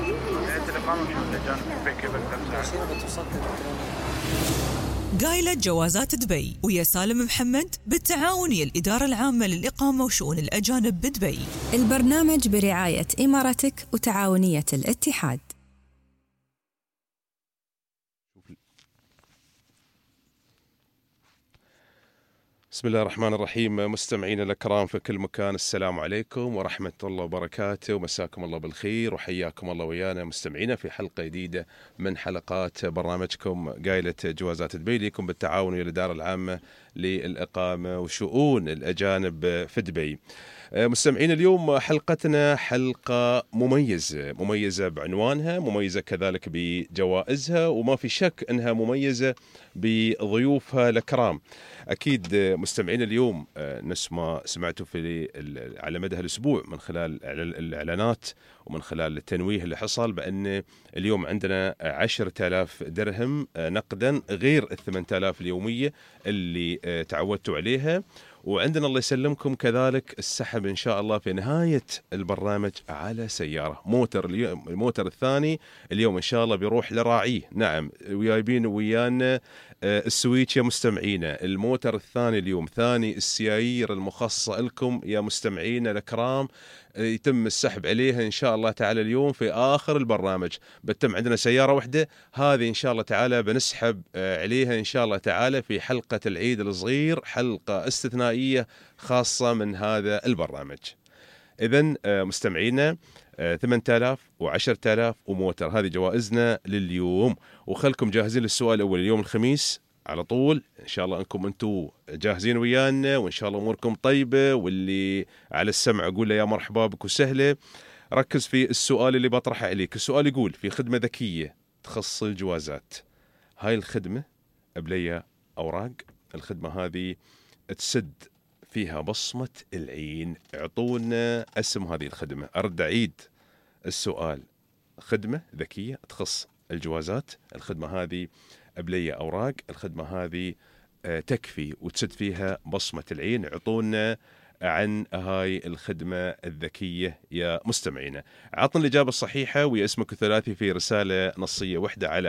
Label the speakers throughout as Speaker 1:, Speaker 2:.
Speaker 1: جهة الإقامة وشؤون الأجانب في كيف
Speaker 2: قايلة جوازات دبي ويا سالم محمد بالتعاون ويا الإدارة العامة للإقامة وشؤون الأجانب بدبي.
Speaker 3: البرنامج برعاية إماراتك وتعاونية الاتحاد.
Speaker 4: بسم الله الرحمن الرحيم. مستمعينا الكرام في كل مكان، السلام عليكم ورحمة الله وبركاته، ومساكم الله بالخير وحياكم الله ويانا مستمعينا في حلقة جديدة من حلقات برنامجكم قايلة جوازات دبي، لكم بالتعاون ويا الإدارة العامة للإقامة وشؤون الأجانب في دبي. مستمعين، اليوم حلقتنا حلقة مميزة بعنوانها، مميزة كذلك بجوائزها، وما في شك أنها مميزة بضيوفها الكرام. أكيد مستمعين اليوم نفس ما سمعتوا على مدى الأسبوع من خلال الإعلانات ومن خلال التنويه اللي حصل بأن اليوم عندنا 10,000 درهم نقدا غير 8,000 اليومية اللي تعودتوا عليها، وعندنا الله يسلمكم كذلك السحب إن شاء الله في نهاية البرنامج على سيارة موتر. الموتر الثاني اليوم إن شاء الله بيروح لراعيه. نعم، ويايبين ويانا السويتش يا مستمعينا. الموتر الثاني اليوم، ثاني السيايير المخصصة لكم يا مستمعينا الكرام، يتم السحب عليها إن شاء الله تعالى اليوم في آخر البرنامج. بتم عندنا سيارة واحدة، هذه إن شاء الله تعالى بنسحب عليها إن شاء الله تعالى في حلقة العيد الصغير، حلقة استثنائية خاصة من هذا البرنامج. إذن مستمعينا 8,000 و10,000 وموتر، هذه جوائزنا لليوم. وخلكم جاهزين للسؤال الأول اليوم الخميس على طول إن شاء الله أنكم أنتوا جاهزين ويانا، وإن شاء الله أموركم طيبة، واللي على السمع أقول له يا مرحبا بك وسهلة. ركز في السؤال اللي بطرحه عليك. السؤال يقول: في خدمة ذكية تخص الجوازات، هاي الخدمة بليا أوراق، الخدمة هذه تسد فيها بصمة العين. اعطونا اسم هذه الخدمة. أرد أعيد السؤال: خدمة ذكية تخص الجوازات، الخدمة هذه بليا أوراق، الخدمة هذه تكفي وتسد فيها بصمة العين. اعطونا عن هاي الخدمة الذكية يا مستمعينا. عطنا الإجابة الصحيحة ويا اسمك الثلاثي في رسالة نصية واحدة على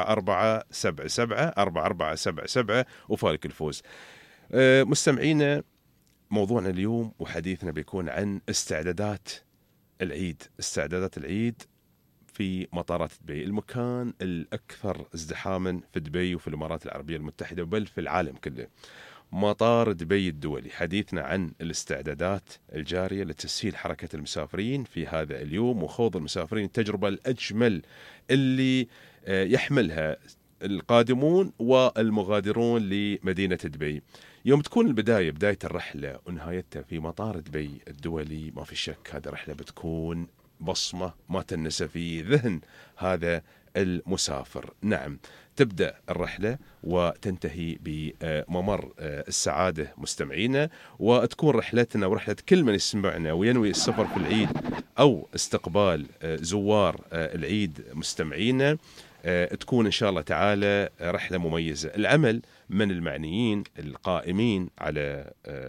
Speaker 4: 4477 وفالك الفوز. مستمعينا، موضوعنا اليوم وحديثنا بيكون عن استعدادات العيد. استعدادات العيد في مطارات دبي، المكان الأكثر ازدحاما في دبي وفي الإمارات العربية المتحدة بل في العالم كله، مطار دبي الدولي. حديثنا عن الاستعدادات الجارية لتسهيل حركة المسافرين في هذا اليوم وخوض المسافرين التجربة الأجمل اللي يحملها القادمون والمغادرون لمدينة دبي. يوم تكون بداية الرحلة ونهايتها في مطار دبي الدولي، ما في شك هذه الرحلة بتكون بصمة ما تنسى في ذهن هذا المسافر. نعم، تبدأ الرحلة وتنتهي بممر السعادة مستمعينا، وتكون رحلتنا ورحلة كل من يسمعنا وينوي السفر في العيد أو استقبال زوار العيد مستمعينا، تكون إن شاء الله تعالى رحلة مميزة. العمل من المعنيين القائمين على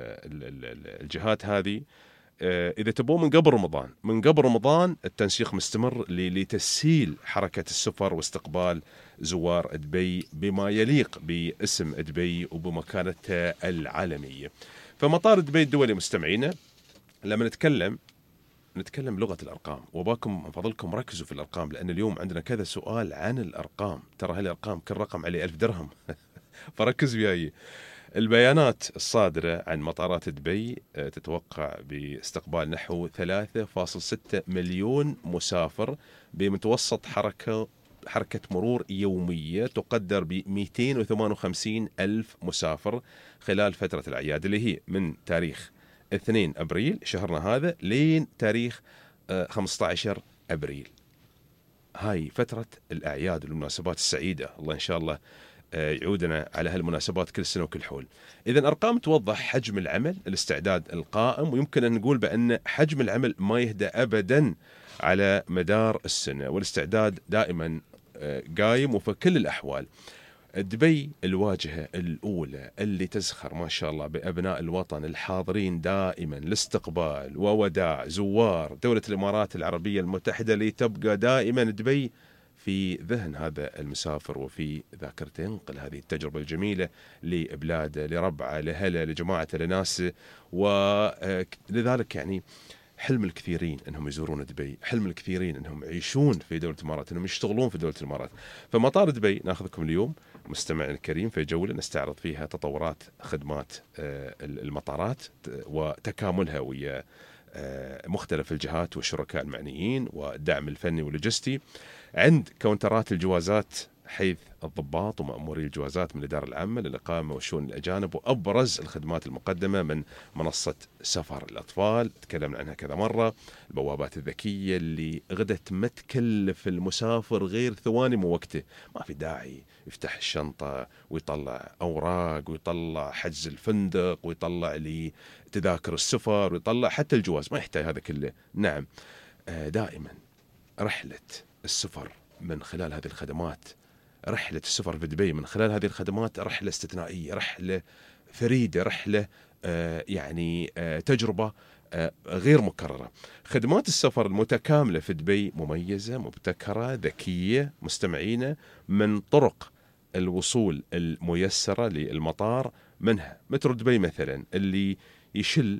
Speaker 4: الجهات هذه، إذا تبون من قبل رمضان التنسيق مستمر لتسهيل حركة السفر واستقبال زوار دبي بما يليق باسم دبي وبمكانتها العالمية. فمطار دبي الدولي مستمعينا، لما نتكلم لغة الأرقام، وباكم من فضلكم ركزوا في الأرقام، لأن اليوم عندنا كذا سؤال عن الأرقام. ترى هالأرقام كل رقم عليه 1000 درهم فركز وياي. البيانات الصادرة عن مطارات دبي تتوقع باستقبال نحو 3.6 مليون مسافر بمتوسط حركة مرور يومية تقدر ب 258 ألف مسافر خلال فترة الأعياد، اللي هي من تاريخ 2 أبريل شهرنا هذا لين تاريخ 15 أبريل. هاي فترة الأعياد والمناسبات السعيدة، الله إن شاء الله يعودنا على هالمناسبات كل سنة وكل حول. إذن أرقام توضح حجم العمل، الاستعداد القائم، ويمكن أن نقول بأن حجم العمل ما يهدأ أبدا على مدار السنة، والاستعداد دائما قايم وفي كل الأحوال. دبي الواجهة الأولى اللي تزخر ما شاء الله بأبناء الوطن الحاضرين دائما لاستقبال ووداع زوار دولة الإمارات العربية المتحدة، لتبقى دائما دبي في ذهن هذا المسافر وفي ذاكرته، ينقل هذه التجربة الجميلة لبلاده، لربعه، لهله، لجماعته، لناسه. ولذلك يعني حلم الكثيرين انهم يزورون دبي، حلم الكثيرين انهم يعيشون في دولة الامارات، انهم يشتغلون في دولة الامارات. فمطار دبي ناخذكم اليوم مستمعنا الكريم في جولة نستعرض فيها تطورات خدمات المطارات وتكاملها ويا مختلف الجهات والشركاء المعنيين والدعم الفني واللوجستي عند كونترات الجوازات، حيث الضباط ومأموري الجوازات من الإدارة العامة للإقامة والشؤون الأجانب. وأبرز الخدمات المقدمة من منصة سفر الأطفال تكلمنا عنها كذا مرة، البوابات الذكية اللي غدت ما تكلف المسافر غير ثواني من وقته، ما في داعي يفتح الشنطة ويطلع أوراق ويطلع حجز الفندق ويطلع لي تذاكر السفر ويطلع حتى الجواز، ما يحتاج هذا كله. نعم، دائما رحلة السفر من خلال هذه الخدمات، رحلة السفر في دبي من خلال هذه الخدمات رحلة استثنائية، رحلة فريدة، رحلة يعني تجربة غير مكررة. خدمات السفر المتكاملة في دبي مميزة، مبتكرة، ذكية مستمعين، من طرق الوصول الميسرة للمطار، منها مترو دبي مثلا اللي يشل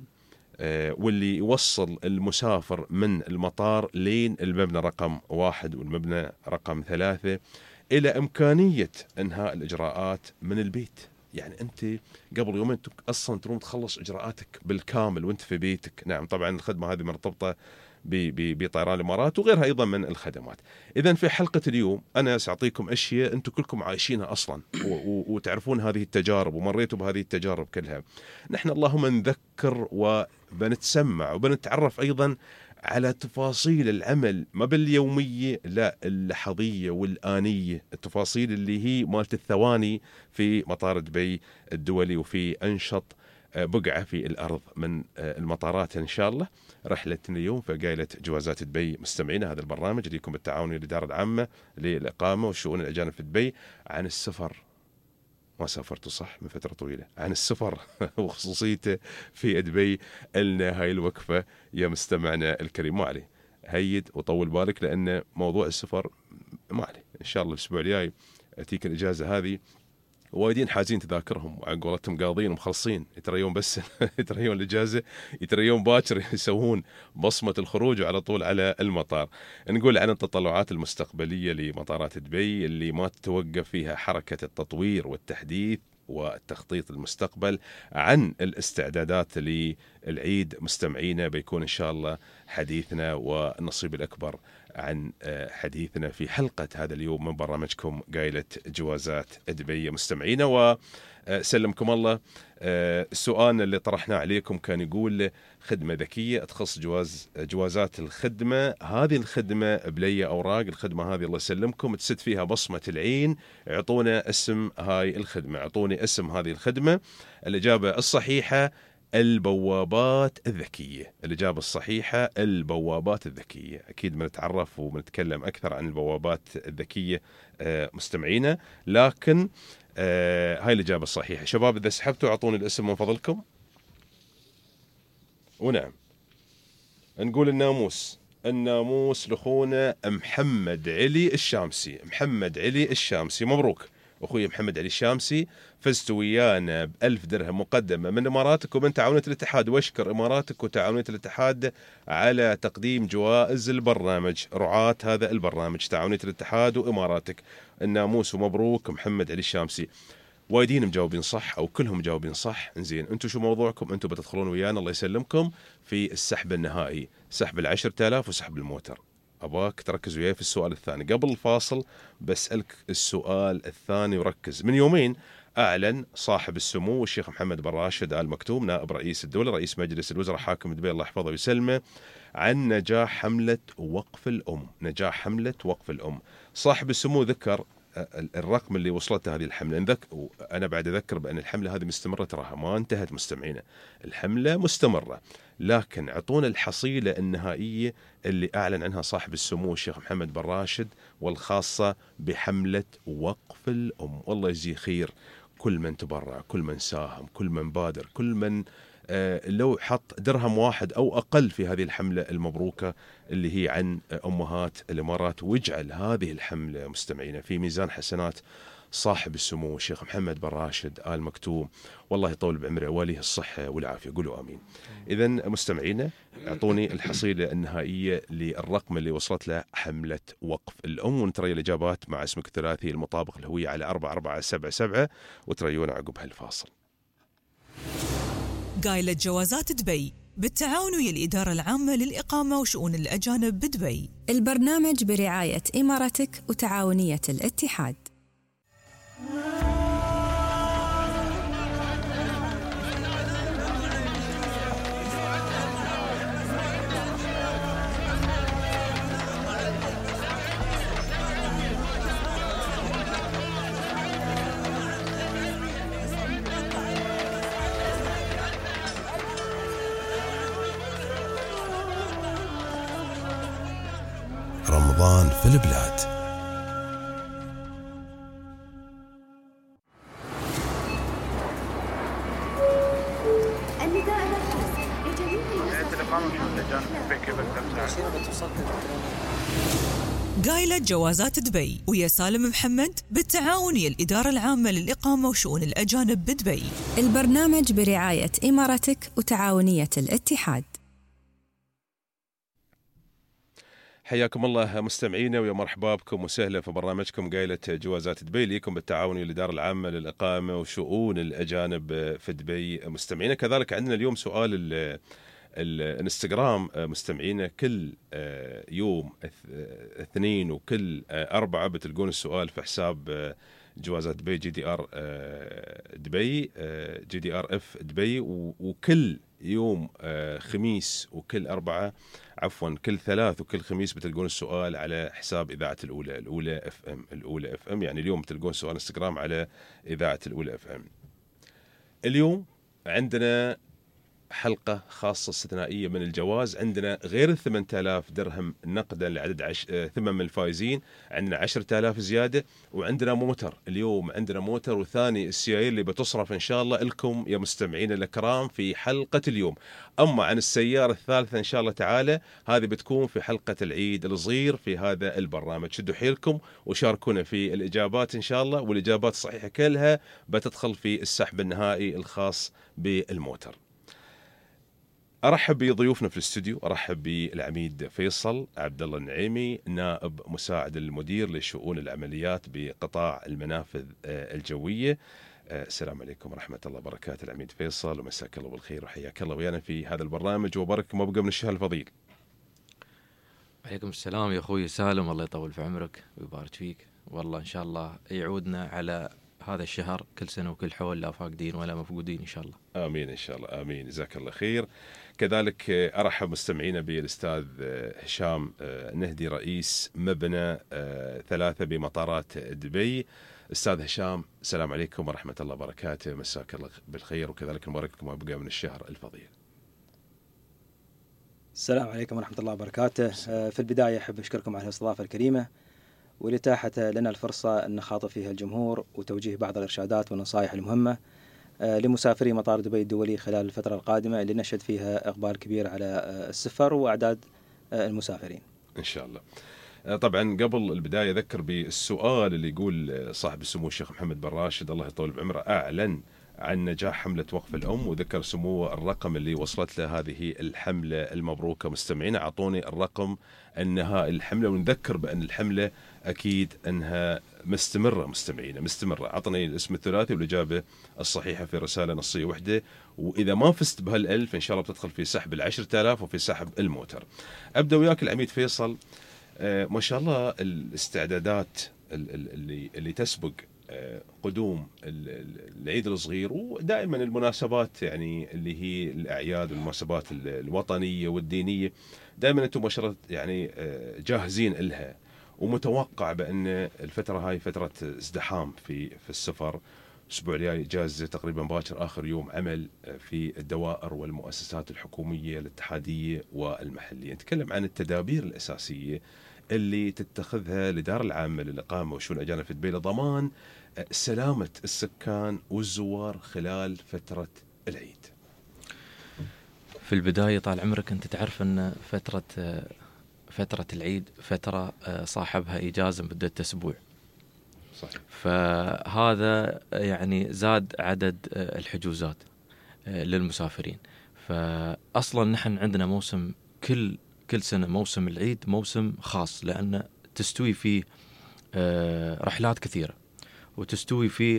Speaker 4: واللي يوصل المسافر من المطار لين المبنى رقم 1 والمبنى رقم 3 إلى إمكانية إنهاء الإجراءات من البيت. يعني أنت قبل يومين أصلا تروم تخلص إجراءاتك بالكامل وأنت في بيتك. نعم طبعا الخدمة هذه مرتبطة بطيران الإمارات وغيرها أيضا من الخدمات. إذن في حلقة اليوم أنا سأعطيكم أشياء أنتم كلكم عايشينها أصلا وتعرفون هذه التجارب ومريتوا بهذه التجارب كلها. نحن اللهم نذكر وبنتسمع وبنتعرف أيضا على تفاصيل العمل، ما باليومية، لا اللحظية والآنية، التفاصيل اللي هي مالت الثواني في مطار دبي الدولي وفي أنشط بقعة في الأرض من المطارات. إن شاء الله رحلتنا اليوم في قائلة جوازات دبي مستمعينا، هذا البرنامج لكم بالتعاون الإدارة العامة للإقامة والشؤون الأجانب في دبي، عن السفر. ما سافرتوا صح من فترة طويلة، عن السفر وخصوصيته في دبي. لنا هاي الوقفة يا مستمعنا الكريم، ما عليه هيد وطول بالك، لأن موضوع السفر ما عليه. إن شاء الله الأسبوع الجاي أتيك الإجازة هذه، وايدين حاجين تذاكرهم وعن قولتهم قاضين ومخلصين، يتريون بس يتريون الإجازة، يتريون باكر يسوون بصمة الخروج وعلى طول على المطار. نقول عن التطلعات المستقبلية لمطارات دبي اللي ما تتوقف فيها حركة التطوير والتحديث والتخطيط المستقبل. عن الاستعدادات للعيد مستمعينا بيكون إن شاء الله حديثنا والنصيب الأكبر عن حديثنا في حلقة هذا اليوم من برنامجكم قائلة جوازات دبي مستمعينا. وسلمكم الله. السؤال اللي طرحناه عليكم كان يقول خدمة ذكية تخص جوازات الخدمة، هذه الخدمة بلي أوراق، الخدمة هذه الله يسلمكم تسد فيها بصمة العين، اعطونا اسم هاي الخدمة، اعطوني اسم هذه الخدمة. الإجابة الصحيحة البوابات الذكية، الإجابة الصحيحة البوابات الذكية. أكيد بنتعرف وبنتكلم أكثر عن البوابات الذكية مستمعينا، لكن هاي الإجابة الصحيحة. شباب إذا سحبتوا أعطوني الاسم من فضلكم. ونعم نقول الناموس لأخونا محمد علي الشامسي. محمد علي الشامسي مبروك أخوي محمد علي الشامسي، فزت ويانا ب1000 درهم مقدمة من إماراتك ومن تعاونية الاتحاد، واشكر إماراتك وتعاونية الاتحاد على تقديم جوائز البرنامج، رعاة هذا البرنامج تعاونية الاتحاد وإماراتك. الناموس ومبروك محمد علي الشامسي. وايدين مجاوبين صح أو كلهم مجاوبين صح. إنزين أنتم شو موضوعكم؟ أنتم بتدخلون ويانا الله يسلمكم في السحب النهائي، سحب 10,000 وسحب الموتر. أباك تركز وياي في السؤال الثاني. قبل الفاصل بسألك السؤال الثاني وركز. من يومين أعلن صاحب السمو الشيخ محمد بن راشد آل مكتوم نائب رئيس الدولة رئيس مجلس الوزراء حاكم دبي الله يحفظه ويسلمه عن نجاح حملة وقف الأم. نجاح حملة وقف الأم. صاحب السمو ذكر الرقم اللي وصلته هذه الحملة. أنا بعد أذكر بأن الحملة هذه مستمرة، تراها ما انتهت مستمعينا، الحملة مستمرة. لكن اعطونا الحصيلة النهائية اللي أعلن عنها صاحب السمو الشيخ محمد بن راشد، والخاصة بحملة وقف الأم. والله يجزيه خير كل من تبرع، كل من ساهم، كل من بادر، كل من لو حط درهم واحد أو أقل في هذه الحملة المبروكة اللي هي عن أمهات الإمارات، واجعل هذه الحملة مستمعين في ميزان حسنات صاحب السمو الشيخ محمد بن راشد آل مكتوم، والله يطول بعمره وليه الصحة والعافية، قولوا آمين. إذا مستمعينا اعطوني الحصيلة النهائية للرقم اللي وصلت له حملة وقف الأم، ونتري الإجابات مع اسمك الثلاثي المطابق الهوية على 4477 وتريونا عقب هالفاصل.
Speaker 2: قايلة جوازات دبي بالتعاون ويا الإدارة العامة للإقامة وشؤون الأجانب بدبي.
Speaker 3: البرنامج برعاية إمارتك وتعاونية الاتحاد.
Speaker 5: رمضان في البلاد.
Speaker 2: قايلة جوازات دبي ويا سالم محمد بالتعاون ويا الإدارة العامة للإقامة وشؤون الأجانب بدبي.
Speaker 3: البرنامج برعاية إمارتك وتعاونية الاتحاد.
Speaker 4: حياكم الله مستمعينا ويا مرحبا بكم وسهلا في برنامجكم قايلة جوازات دبي، ليكم بالتعاون والإدارة العامة للإقامة وشؤون الأجانب في دبي. مستمعينا كذلك عندنا اليوم سؤال الانستغرام مستمعينا، كل يوم اثنين وكل أربعة بتلقون السؤال في حساب جوازات دبي GDR دبي GDR F دبي، وكل يوم خميس وكل أربعة كل ثلاث وكل خميس بتلقون السؤال على حساب إذاعة الأولى FM. يعني اليوم بتلقون سؤال انستغرام على إذاعة الأولى FM. اليوم عندنا حلقة خاصة استثنائية من الجواز. عندنا غير 8000 درهم نقدا لعدد 8 الفائزين، عندنا 10000 زيادة، وعندنا موتر. اليوم عندنا موتر وثاني السيارة اللي بتصرف إن شاء الله لكم يا مستمعين الكرام في حلقة اليوم. أما عن السيارة الثالثة إن شاء الله تعالى هذه بتكون في حلقة العيد الصغير في هذا البرنامج. شدوا حيلكم وشاركونا في الإجابات إن شاء الله، والإجابات الصحيحة كلها بتدخل في السحب النهائي الخاص بالموتر. أرحب بضيوفنا في الاستوديو، أرحب بالعميد فيصل عبد الله النعيمي، نائب مساعد المدير لشؤون العمليات بقطاع المنافذ الجوية. السلام عليكم ورحمة الله وبركاته العميد فيصل، ومساك الله بالخير وحياك الله ويانا في هذا البرنامج، وبارك ما بقى من الشهر الفضيل.
Speaker 6: عليكم السلام يا أخوي سالم، الله يطول في عمرك ويبارك فيك، والله إن شاء الله يعودنا على هذا الشهر كل سنة وكل حول، لا فاقدين ولا مفقودين إن شاء الله.
Speaker 4: آمين إن شاء الله، آمين، جزاك الله خير. كذلك أرحب مستمعينا بالأستاذ هشام نهدي، رئيس مبنى 3 بمطارات دبي. أستاذ هشام السلام عليكم ورحمة الله وبركاته، مساك الله بالخير، وكذلك نبارك لكم أبقى من الشهر الفضيل.
Speaker 7: السلام عليكم ورحمة الله وبركاته. في البداية أحب أشكركم على الاستضافة الكريمة والإتاحة لنا الفرصة أن نخاطب فيها الجمهور وتوجيه بعض الإرشادات والنصائح المهمة لمسافري مطار دبي الدولي خلال الفترة القادمة اللي نشهد فيها إقبال كبير على السفر وأعداد المسافرين
Speaker 4: إن شاء الله. طبعا قبل البداية أذكر بالسؤال اللي يقول صاحب السمو الشيخ محمد بن راشد الله يطول بعمره أعلن عن نجاح حملة وقف الأم، وذكر سموه الرقم اللي وصلت له هذه الحملة المبروكة. مستمعين أعطوني الرقم النهائي الحملة، ونذكر بأن الحملة أكيد أنها مستمرة. مستمعين مستمرة، أعطني الاسم الثلاثي والإجابة الصحيحة في رسالة نصية واحدة، وإذا ما فزت بهال1000 إن شاء الله بتدخل في سحب 10,000 وفي سحب الموتر. أبدأ وياك العميد فيصل. ما شاء الله الاستعدادات اللي تسبق قدوم العيد الصغير، ودائما المناسبات يعني اللي هي الأعياد والمناسبات الوطنية والدينية، دائما أنتم مباشرة يعني جاهزين لها، ومتوقع بأن الفترة هاي فترة ازدحام في السفر، الأسبوع الجاي إجازة تقريبا باكر، آخر يوم عمل في الدوائر والمؤسسات الحكومية الاتحادية والمحلية. نتكلم عن التدابير الأساسية اللي تتخذها الإدارة العامة للإقامة وشؤون الأجانب في دبي لضمان سلامة السكان والزوار خلال فترة العيد.
Speaker 6: في البداية طال عمرك أنت تعرف أن فترة العيد فترة صاحبها إجازة مدة أسبوع.
Speaker 4: صحيح.
Speaker 6: فهذا يعني زاد عدد الحجوزات للمسافرين. فأصلا نحن عندنا موسم كل سنة موسم العيد موسم خاص، لأن تستوي فيه رحلات كثيرة وتستوي فيه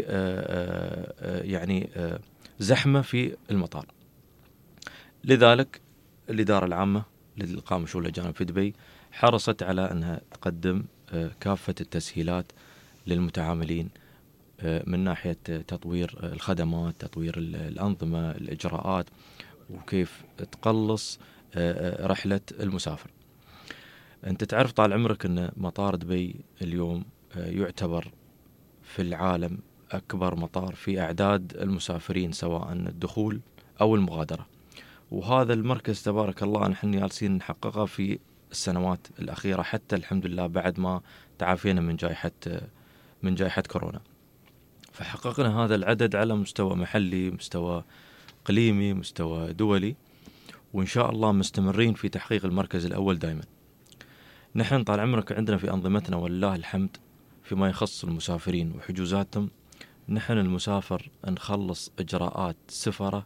Speaker 6: يعني زحمة في المطار. لذلك الإدارة العامة للإقامة وشؤون الأجانب في دبي حرصت على أنها تقدم كافة التسهيلات للمتعاملين من ناحية تطوير الخدمات، تطوير الأنظمة، الإجراءات، وكيف تقلص رحلة المسافر. أنت تعرف طال عمرك أن مطار دبي اليوم يعتبر في العالم أكبر مطار في أعداد المسافرين سواء الدخول أو المغادرة، وهذا المركز تبارك الله نحن جالسين نحققه في السنوات الأخيرة، حتى الحمد لله بعد ما تعافينا من جائحة كورونا. فحققنا هذا العدد على مستوى محلي، مستوى إقليمي، مستوى دولي، وإن شاء الله مستمرين في تحقيق المركز الأول دائما. نحن طال عمرك عندنا في أنظمتنا والله الحمد فيما يخص المسافرين وحجوزاتهم، نحن المسافر نخلص إجراءات سفره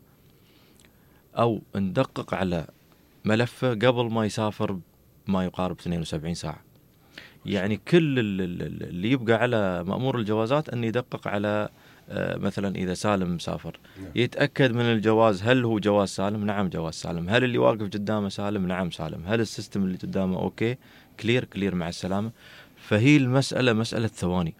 Speaker 6: أو ندقق على ملفه قبل ما يسافر ما يقارب 72 ساعة. يعني كل اللي يبقى على مأمور الجوازات أن يدقق على مثلا إذا سالم مسافر يتأكد من الجواز، هل هو جواز سالم؟ نعم جواز سالم. هل اللي واقف قدامه سالم؟ نعم سالم. هل السيستم اللي قدامه أوكي كلير مع السلامة؟ فهي المسألة مسألة ثواني.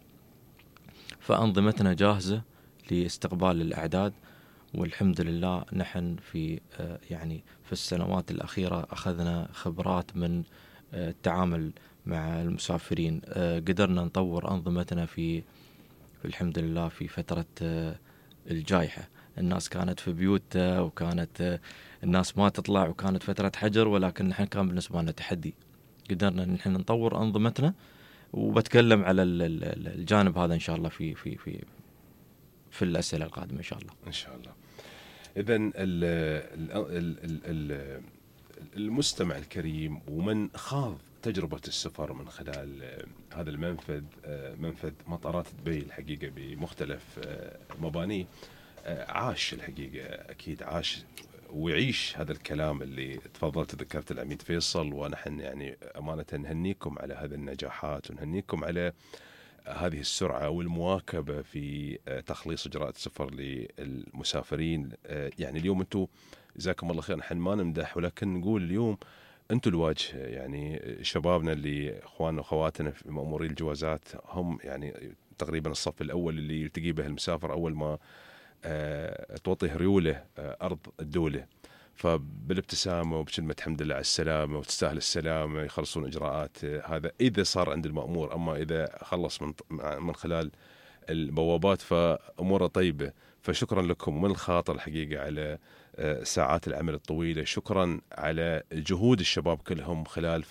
Speaker 6: فأنظمتنا جاهزة لاستقبال الأعداد، والحمد لله نحن في يعني في السنوات الأخيرة أخذنا خبرات من التعامل مع المسافرين. قدرنا نطور أنظمتنا في الحمد لله في فترة الجائحة. الناس كانت في بيوتها وكانت الناس ما تطلع وكانت فترة حجر، ولكن نحن كان بالنسبة لنا تحدي. قدرنا نحن نطور أنظمتنا، وبتكلم على الجانب هذا إن شاء الله في الأسئلة القادمة إن شاء الله.
Speaker 4: إن شاء الله. إذن المستمع الكريم ومن خاض تجربة السفر من خلال هذا المنفذ، منفذ مطارات دبي الحقيقة بمختلف مبانيه، عاش الحقيقة أكيد عاش ويعيش هذا الكلام اللي تفضلت ذكرت العميد فيصل. ونحن يعني أمانة نهنيكم على هذه النجاحات ونهنيكم على هذه السرعة والمواكبة في تخليص إجراءات السفر للمسافرين. يعني اليوم أنتم جزاكم الله خير، نحن ما نمدح ولكن نقول اليوم أنتم الواجهة. يعني شبابنا اللي إخواننا وأخواتنا في مأموري الجوازات هم يعني تقريبا الصف الأول اللي يلتقي به المسافر أول ما توطيه ريوله أرض الدولة، فبالابتسامة وبكلمة الحمد لله على السلامة وتستاهل السلامة يخلصون إجراءات. هذا إذا صار عند المأمور، أما إذا خلص من خلال البوابات فأموره طيبة. فشكرا لكم ومن الخاطر الحقيقة على ساعات العمل الطويلة. شكرا على جهود الشباب كلهم خلال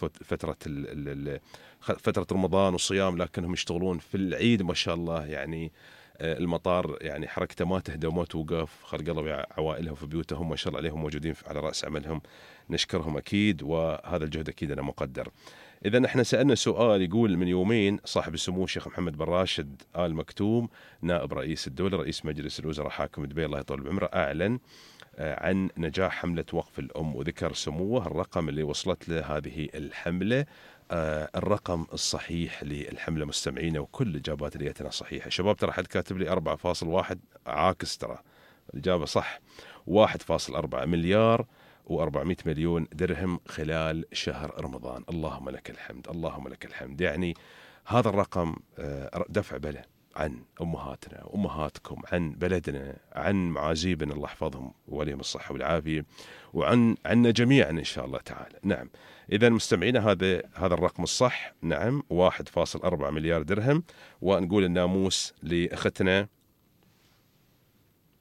Speaker 4: فترة رمضان والصيام، لكنهم يشتغلون في العيد ما شاء الله. يعني المطار يعني حركته ما تهدى وما توقف، خلق الله عوائلهم في بيوتهم ما شاء الله عليهم موجودين على رأس عملهم. نشكرهم أكيد، وهذا الجهد أكيد أنا مقدر. إذا احنا سألنا سؤال يقول من يومين صاحب السمو الشيخ محمد بن راشد آل مكتوم نائب رئيس الدولة رئيس مجلس الوزراء حاكم دبي الله يطول بعمره أعلن عن نجاح حملة وقف الأم، وذكر سموه الرقم اللي وصلت له هذه الحملة. الرقم الصحيح للحملة مستمعينا وكل الإجابات اللي جتنا صحيحة. شباب ترى حد كاتب لي 4.1 عاكس، ترى الإجابة صح 1.4 مليار و400 مليون درهم خلال شهر رمضان. اللهم لك الحمد اللهم لك الحمد. يعني هذا الرقم دفع بله عن أمهاتنا وأمهاتكم، عن بلدنا، عن معازيبنا الله يحفظهم ووليهم الصحة والعافية، عنا جميعا إن شاء الله تعالى. نعم إذا مستمعينا هذا الرقم الصح، نعم 1.4 مليار درهم. ونقول الناموس لأختنا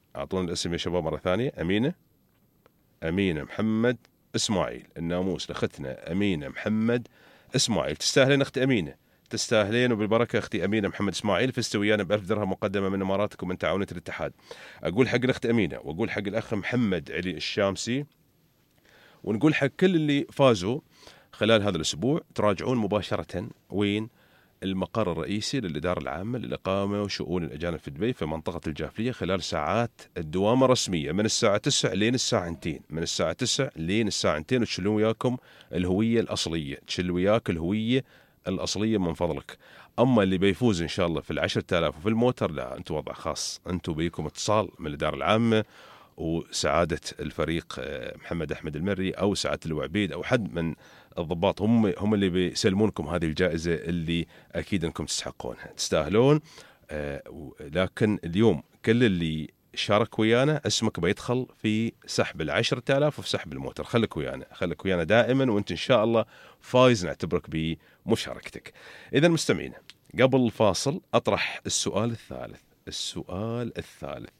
Speaker 4: أعطونا الاسم يا شباب مرة ثانية. أمينة محمد إسماعيل. الناموس لأختنا أمينة محمد إسماعيل. تستاهلين أختي أمينة، تستاهلين وبالبركة أختي أمينة محمد إسماعيل. فزت ويانا ب1000 درهم مقدمة من إماراتكم من تعاونية الاتحاد. أقول حق الأخت أمينة وأقول حق الأخ محمد علي الشامسي ونقول حق كل اللي فازوا خلال هذا الأسبوع تراجعون مباشرة وين المقر الرئيسي للإدارة العامة للإقامة وشؤون الأجانب في دبي في منطقة الجافلية خلال ساعات الدوام الرسمية من الساعة 9 لين الساعة 2. من الساعة 9 لين الساعة 2 وتشيلون وياكم الهوية الأصلية، تشيل وياك الهوية الأصلية من فضلك. أما اللي بيفوز إن شاء الله في 10,000 وفي الموتر لا، أنتم وضع خاص، أنتم بيكم اتصال من الإدارة العامة وسعادة الفريق محمد أحمد المري أو سعادة الوعبيد أو حد من الضباط هم اللي بيسلمونكم هذه الجائزة اللي أكيد أنكم تستحقونها، تستاهلون. لكن اليوم كل اللي شارك ويانا اسمك بيدخل في سحب 10,000 وفي سحب الموتر. خليك ويانا دائما وانت إن شاء الله فايز، نعتبرك بمشاركتك. إذا مستمعين قبل الفاصل أطرح السؤال الثالث.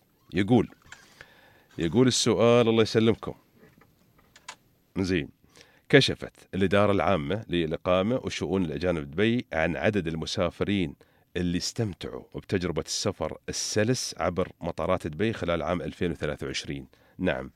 Speaker 4: يقول السؤال الله يسلمكم زين. كشفت الإدارة العامة للإقامة وشؤون الأجانب دبي عن عدد المسافرين اللي استمتعوا بتجربة السفر السلس عبر مطارات دبي خلال عام 2023. نعم،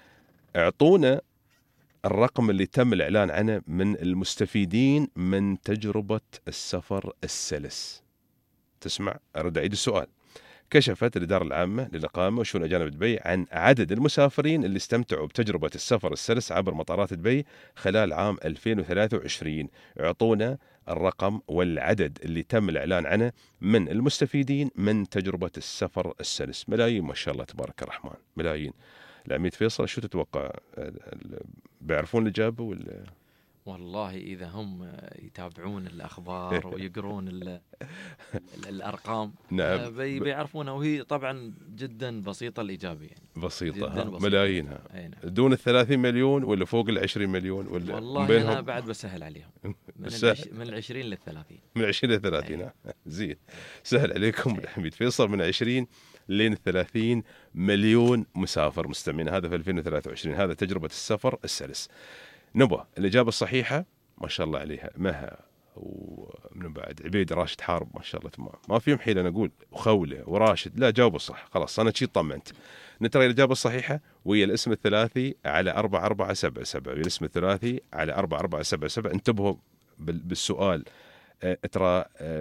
Speaker 4: اعطونا الرقم اللي تم الإعلان عنه من المستفيدين من تجربة السفر السلس. تسمع، أرد أعيد السؤال. كشفت الإدارة العامة للإقامة وشؤون الأجانب دبي عن عدد المسافرين اللي استمتعوا بتجربة السفر السلس عبر مطارات دبي خلال عام 2023. اعطونا الرقم والعدد اللي تم الإعلان عنه من المستفيدين من تجربة السفر السلس. ملايين ما شاء الله تبارك الرحمن، ملايين. العميد فيصل شو تتوقع، بيعرفون الإجابة ولا؟
Speaker 6: والله إذا هم يتابعون الأخبار ويقرون الأرقام
Speaker 4: نعم
Speaker 6: بيعرفونها، وهي طبعا جدا بسيطة الإجابة يعني.
Speaker 4: بسيطة. ملايينها دون 30 مليون ولا فوق 20 مليون ولا؟
Speaker 6: والله أنا بعد بسهل عليهم من 20 لل 30.
Speaker 4: من 20 لل 30 زين، سهل عليكم الحميد فيصل. من 20 لين 30 مليون مسافر مستمعين، هذا في 2023. هذا تجربة السفر السلس. نبى الإجابة الصحيحة ما شاء الله عليها مها ومن بعد عبيد راشد حارب ما شاء الله تمام، ما فيهم حيل أنا أقول وخولة وراشد، لا جاوبوا صح خلاص أنا شي طمنت. نترى الإجابة الصحيحة وهي الاسم الثلاثي على 4477. الاسم الثلاثي على 4477. انتبهوا بالسؤال، ترى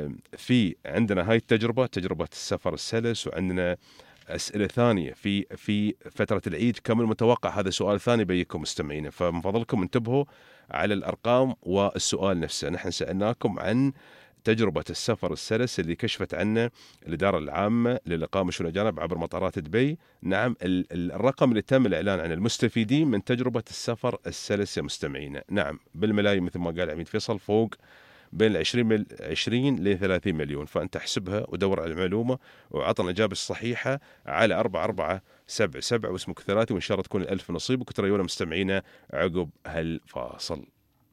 Speaker 4: في عندنا هاي التجربة، تجربة السفر السلس، وعندنا أسئلة ثانية في فترة العيد كم المتوقع. هذا سؤال ثاني بيكم مستمعين، فمن فضلكم انتبهوا على الأرقام والسؤال نفسه. نحن سألناكم عن تجربة السفر السلس اللي كشفت عنه الإدارة العامة للإقامة وشؤون الأجانب عبر مطارات دبي. نعم، الرقم اللي تم الإعلان عن المستفيدين من تجربة السفر السلس يا مستمعين، نعم بالملايين مثل ما قال عميد فيصل، فوق بين 20 ل 30 مليون. فأنت احسبها ودور على المعلومة وعطنا الإجابة الصحيحة على 4477 واسمك ثلاثي، وإن شاء الله تكون 1000 نصيبك. وتريونا مستمعينا عقب هالفاصل.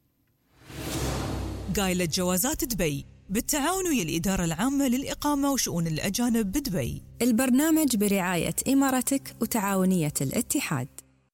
Speaker 2: قايلة جوازات دبي بالتعاون ويا الإدارة العامة للإقامة وشؤون الأجانب بدبي.
Speaker 3: البرنامج برعاية إمارتك وتعاونية الاتحاد.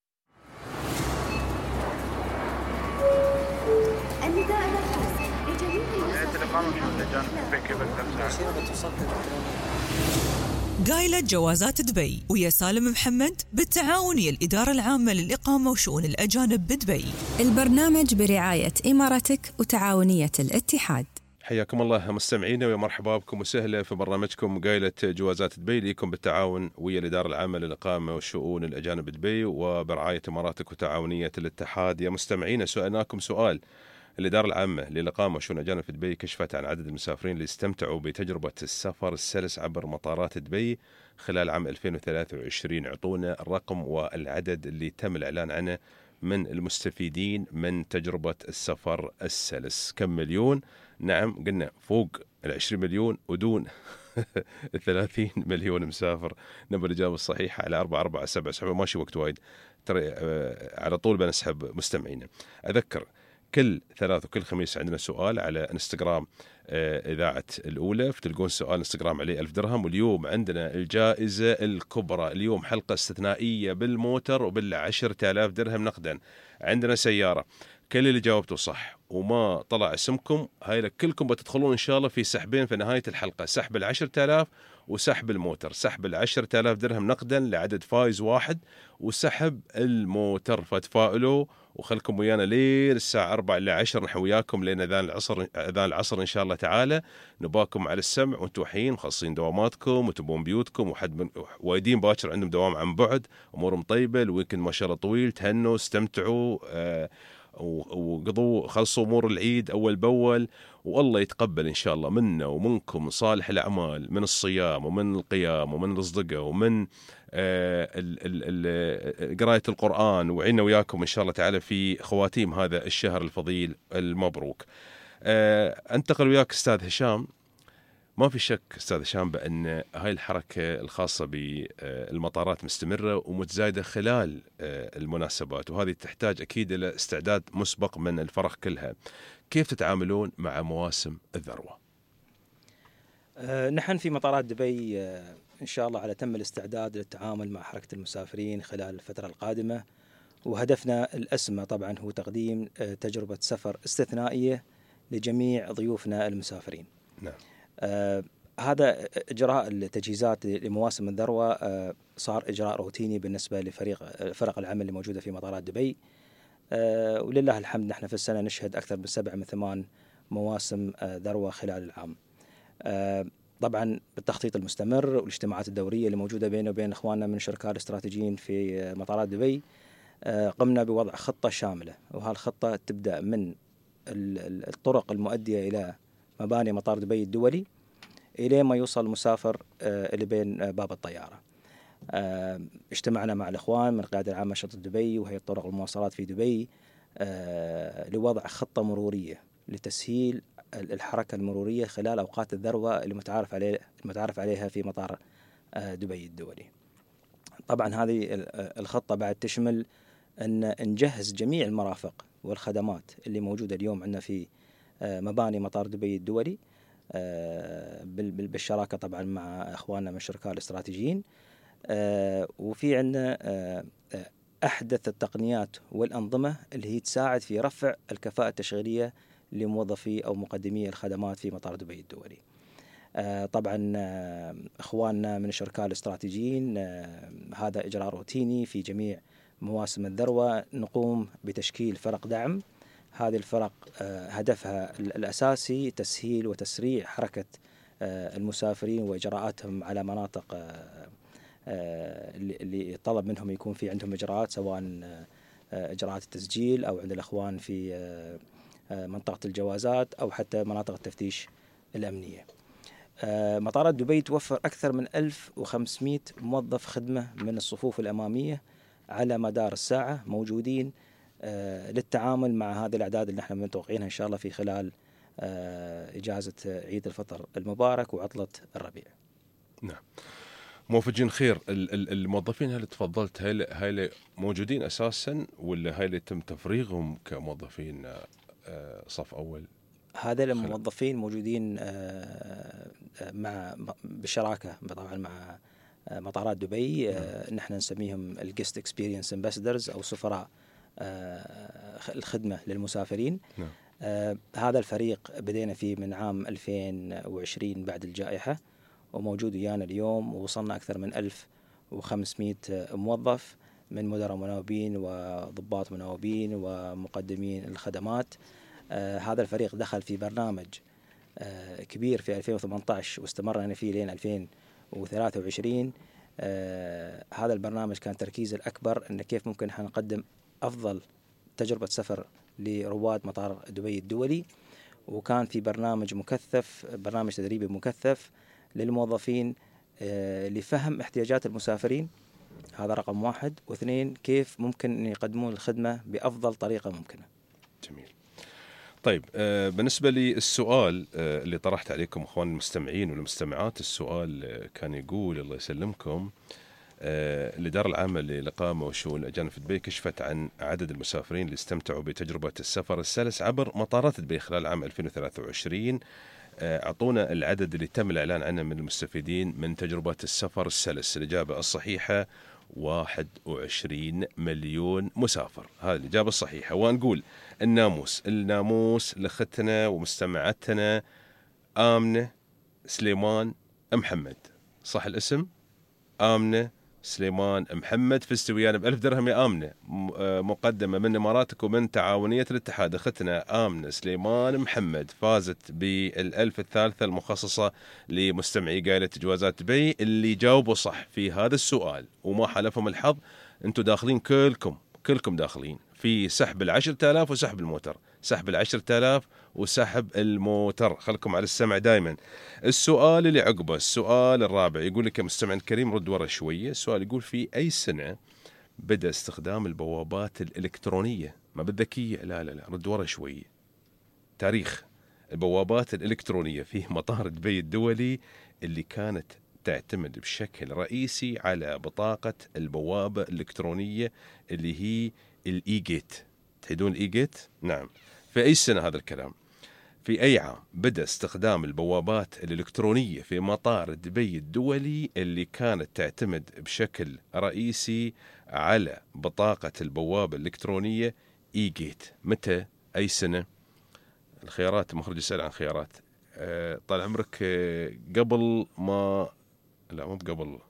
Speaker 2: قايلة جوازات دبي ويا سالم محمد بالتعاون ويا الإدارة العامة للإقامة وشؤون الأجانب بدبي.
Speaker 3: البرنامج برعاية إمارتك وتعاونية الاتحاد.
Speaker 4: حياكم الله مستمعينا ويا مرحبا بكم وسهلا في برنامجكم قايلة جوازات دبي، ليكم بالتعاون ويا الإدارة العامة للإقامة وشؤون الأجانب دبي وبرعاية إماراتك وتعاونية الاتحاد. يا مستمعينا سألناكم سؤال. الإدارة العامة للإقامة وشؤون الأجانب في دبي كشفت عن عدد المسافرين اللي استمتعوا بتجربة السفر السلس عبر مطارات دبي خلال عام 2023. اعطونا الرقم والعدد اللي تم الإعلان عنه من المستفيدين من تجربة السفر السلس. كم مليون؟ نعم قلنا فوق 20 مليون ودون 30 مليون مسافر. نبى الإجابة الصحيحة على 4477. ماشي وقت وايد ترى على طول بنسحب مستمعينا. أذكر كل ثلاث وكل خميس عندنا سؤال على انستغرام إذاعة الأولى، فتلقون سؤال انستغرام عليه 1000 درهم. واليوم عندنا الجائزة الكبرى، اليوم حلقة استثنائية بالموتر وبال10,000 درهم نقدا. عندنا سيارة، كل اللي جاوبتوا صح وما طلع اسمكم هاي كلكم بتدخلون إن شاء الله في سحبين في نهاية الحلقة، سحب 10,000 وسحب الموتر، سحب 10,000 درهم نقدا لعدد فايز واحد، وسحب الموتر. فتفائلوا وخلكم ويانا لين الساعة 4 إلى 10 نحن وياكم لين أذان العصر إن شاء الله تعالى. نباكم على السمع وانتم حين مخلصين دواماتكم وتبون بيوتكم، وحد وايدين باكر عندهم دوام عن بعد، أمورهم طيبة، الويكند ما شاء الله طويل، تهنوا استمتعوا وقضوا خلصوا أمور العيد أول بأول، والله يتقبل إن شاء الله منا ومنكم صالح الأعمال من الصيام ومن القيام ومن الصدقة ومن قراءة القرآن، وعينا وياكم إن شاء الله تعالى في خواتيم هذا الشهر الفضيل المبروك. أنتقل وياك أستاذ هشام. ما في شك أستاذ هشام بأن هاي الحركة الخاصة بالمطارات مستمرة ومتزايدة خلال المناسبات، وهذه تحتاج أكيد إلى استعداد مسبق من الفرق كلها. كيف تتعاملون مع مواسم الذروة؟
Speaker 7: نحن في مطارات دبي إن شاء الله على تم الاستعداد للتعامل مع حركة المسافرين خلال الفترة القادمة، وهدفنا الأسمى طبعا هو تقديم تجربة سفر استثنائية لجميع ضيوفنا المسافرين.
Speaker 4: نعم.
Speaker 7: هذا إجراء التجهيزات لمواسم الذروة صار إجراء روتيني بالنسبة فرق العمل اللي موجودة في مطارات دبي، ولله الحمد نحن في السنة نشهد أكثر من 7 من 8 مواسم ذروة خلال العام. طبعا بالتخطيط المستمر والاجتماعات الدورية اللي موجودة بيننا وبين إخواننا من الشركاء الاستراتيجيين في مطارات دبي، قمنا بوضع خطة شاملة، وهالخطة تبدأ من الطرق المؤدية إلى مباني مطار دبي الدولي إلى ما يوصل المسافر اللي بين باب الطيارة. اجتمعنا مع الإخوان من القيادة العامة شرطة دبي وهي الطرق المواصلات في دبي لوضع خطة مرورية لتسهيل الحركة المرورية خلال أوقات الذروة المتعارف عليها في مطار دبي الدولي. طبعا هذه الخطة بعد تشمل أن نجهز جميع المرافق والخدمات اللي موجودة اليوم عندنا في مباني مطار دبي الدولي بالشراكة طبعا مع أخواننا من الشركاء الاستراتيجيين، وفي عندنا أحدث التقنيات والأنظمة اللي هي تساعد في رفع الكفاءة التشغيلية لموظفي أو مقدمي الخدمات في مطار دبي الدولي. طبعا أخواننا من الشركاء الاستراتيجيين هذا إجراء روتيني في جميع مواسم الذروة، نقوم بتشكيل فرق دعم. هذه الفرق هدفها الأساسي تسهيل وتسريع حركة المسافرين وإجراءاتهم على مناطق اللي طلب منهم يكون في عندهم إجراءات، سواء إجراءات التسجيل أو عند الأخوان في منطقة الجوازات أو حتى مناطق التفتيش الأمنية. مطارات دبي توفر أكثر من 1500 موظف خدمة من الصفوف الأمامية على مدار الساعة، موجودين للتعامل مع هذه الأعداد اللي نحن متوقعينها إن شاء الله في خلال إجازة عيد الفطر المبارك وعطلة الربيع.
Speaker 4: نعم، موفقين خير. الموظفين هل تفضلت هاي موجودين أساسا ولا هاي تم تفريغهم كموظفين صف أول؟
Speaker 7: هذا الموظفين موجودين بالشراكة طبعا مع مطارات دبي. نحن نسميهم الجست اكسبيرينس امباسادرز أو سفراء الخدمة للمسافرين. هذا الفريق بدينا فيه من عام 2020 بعد الجائحة، وموجود ويانا اليوم، ووصلنا أكثر من 1500 موظف من مدراء مناوبين وضباط مناوبين ومقدمين الخدمات. هذا الفريق دخل في برنامج كبير في 2018 واستمرنا فيه لين 2023. هذا البرنامج كان تركيز الأكبر أن كيف ممكن نقدم أفضل تجربة سفر لرواد مطار دبي الدولي، وكان في برنامج مكثف، برنامج تدريبي مكثف للموظفين لفهم احتياجات المسافرين. هذا رقم 1. و2 كيف ممكن أن يقدمون الخدمة بأفضل طريقة ممكنة.
Speaker 4: جميل. طيب، بالنسبة للسؤال اللي طرحت عليكم أخوان المستمعين والمستمعات، السؤال كان يقول الله يسلمكم، الإدارة العامة للإقامة والشؤون الأجانب في دبي كشفت عن عدد المسافرين اللي استمتعوا بتجربة السفر السلس عبر مطارات دبي خلال عام 2023. أعطونا العدد اللي تم الإعلان عنه من المستفيدين من تجربة السفر السلس. الإجابة الصحيحة 21 مليون مسافر، هذه الإجابة الصحيحة. ونقول الناموس لأختنا ومستمعتنا آمنة سليمان محمد، صح الاسم؟ آمنة سليمان محمد، فزت ويانا ب1000 درهم يا آمنة، مقدمة من إماراتك ومن تعاونية الاتحاد. أختنا آمنة سليمان محمد فازت بال1000 الثالثة المخصصة لمستمعي قائلة جوازات دبي اللي جاوبوا صح في هذا السؤال وما حلفهم الحظ. أنتم داخلين كلكم داخلين في سحب 10,000 وسحب الموتر، سحب 10,000 وسحب الموتر. خلكم على السمع دائما. السؤال اللي عقبه السؤال الرابع يقول لك يا مستمع الكريم رد ورا شوية. السؤال يقول في أي سنة بدأ استخدام البوابات الإلكترونية؟ ما بالذكية، لا رد ورا شوية. تاريخ البوابات الإلكترونية في مطار دبي الدولي اللي كانت تعتمد بشكل رئيسي على بطاقة البوابة الإلكترونية اللي هي الإي جيت. تحدون الإي جيت؟ نعم. في أي سنة هذا الكلام؟ في أي عام بدأ استخدام البوابات الإلكترونية في مطار دبي الدولي اللي كانت تعتمد بشكل رئيسي على بطاقة البوابة الإلكترونية إي جيت؟ متى؟ أي سنة؟ الخيارات، مخرج يسأل عن خيارات. طال عمرك قبل ما، لا مو قبل،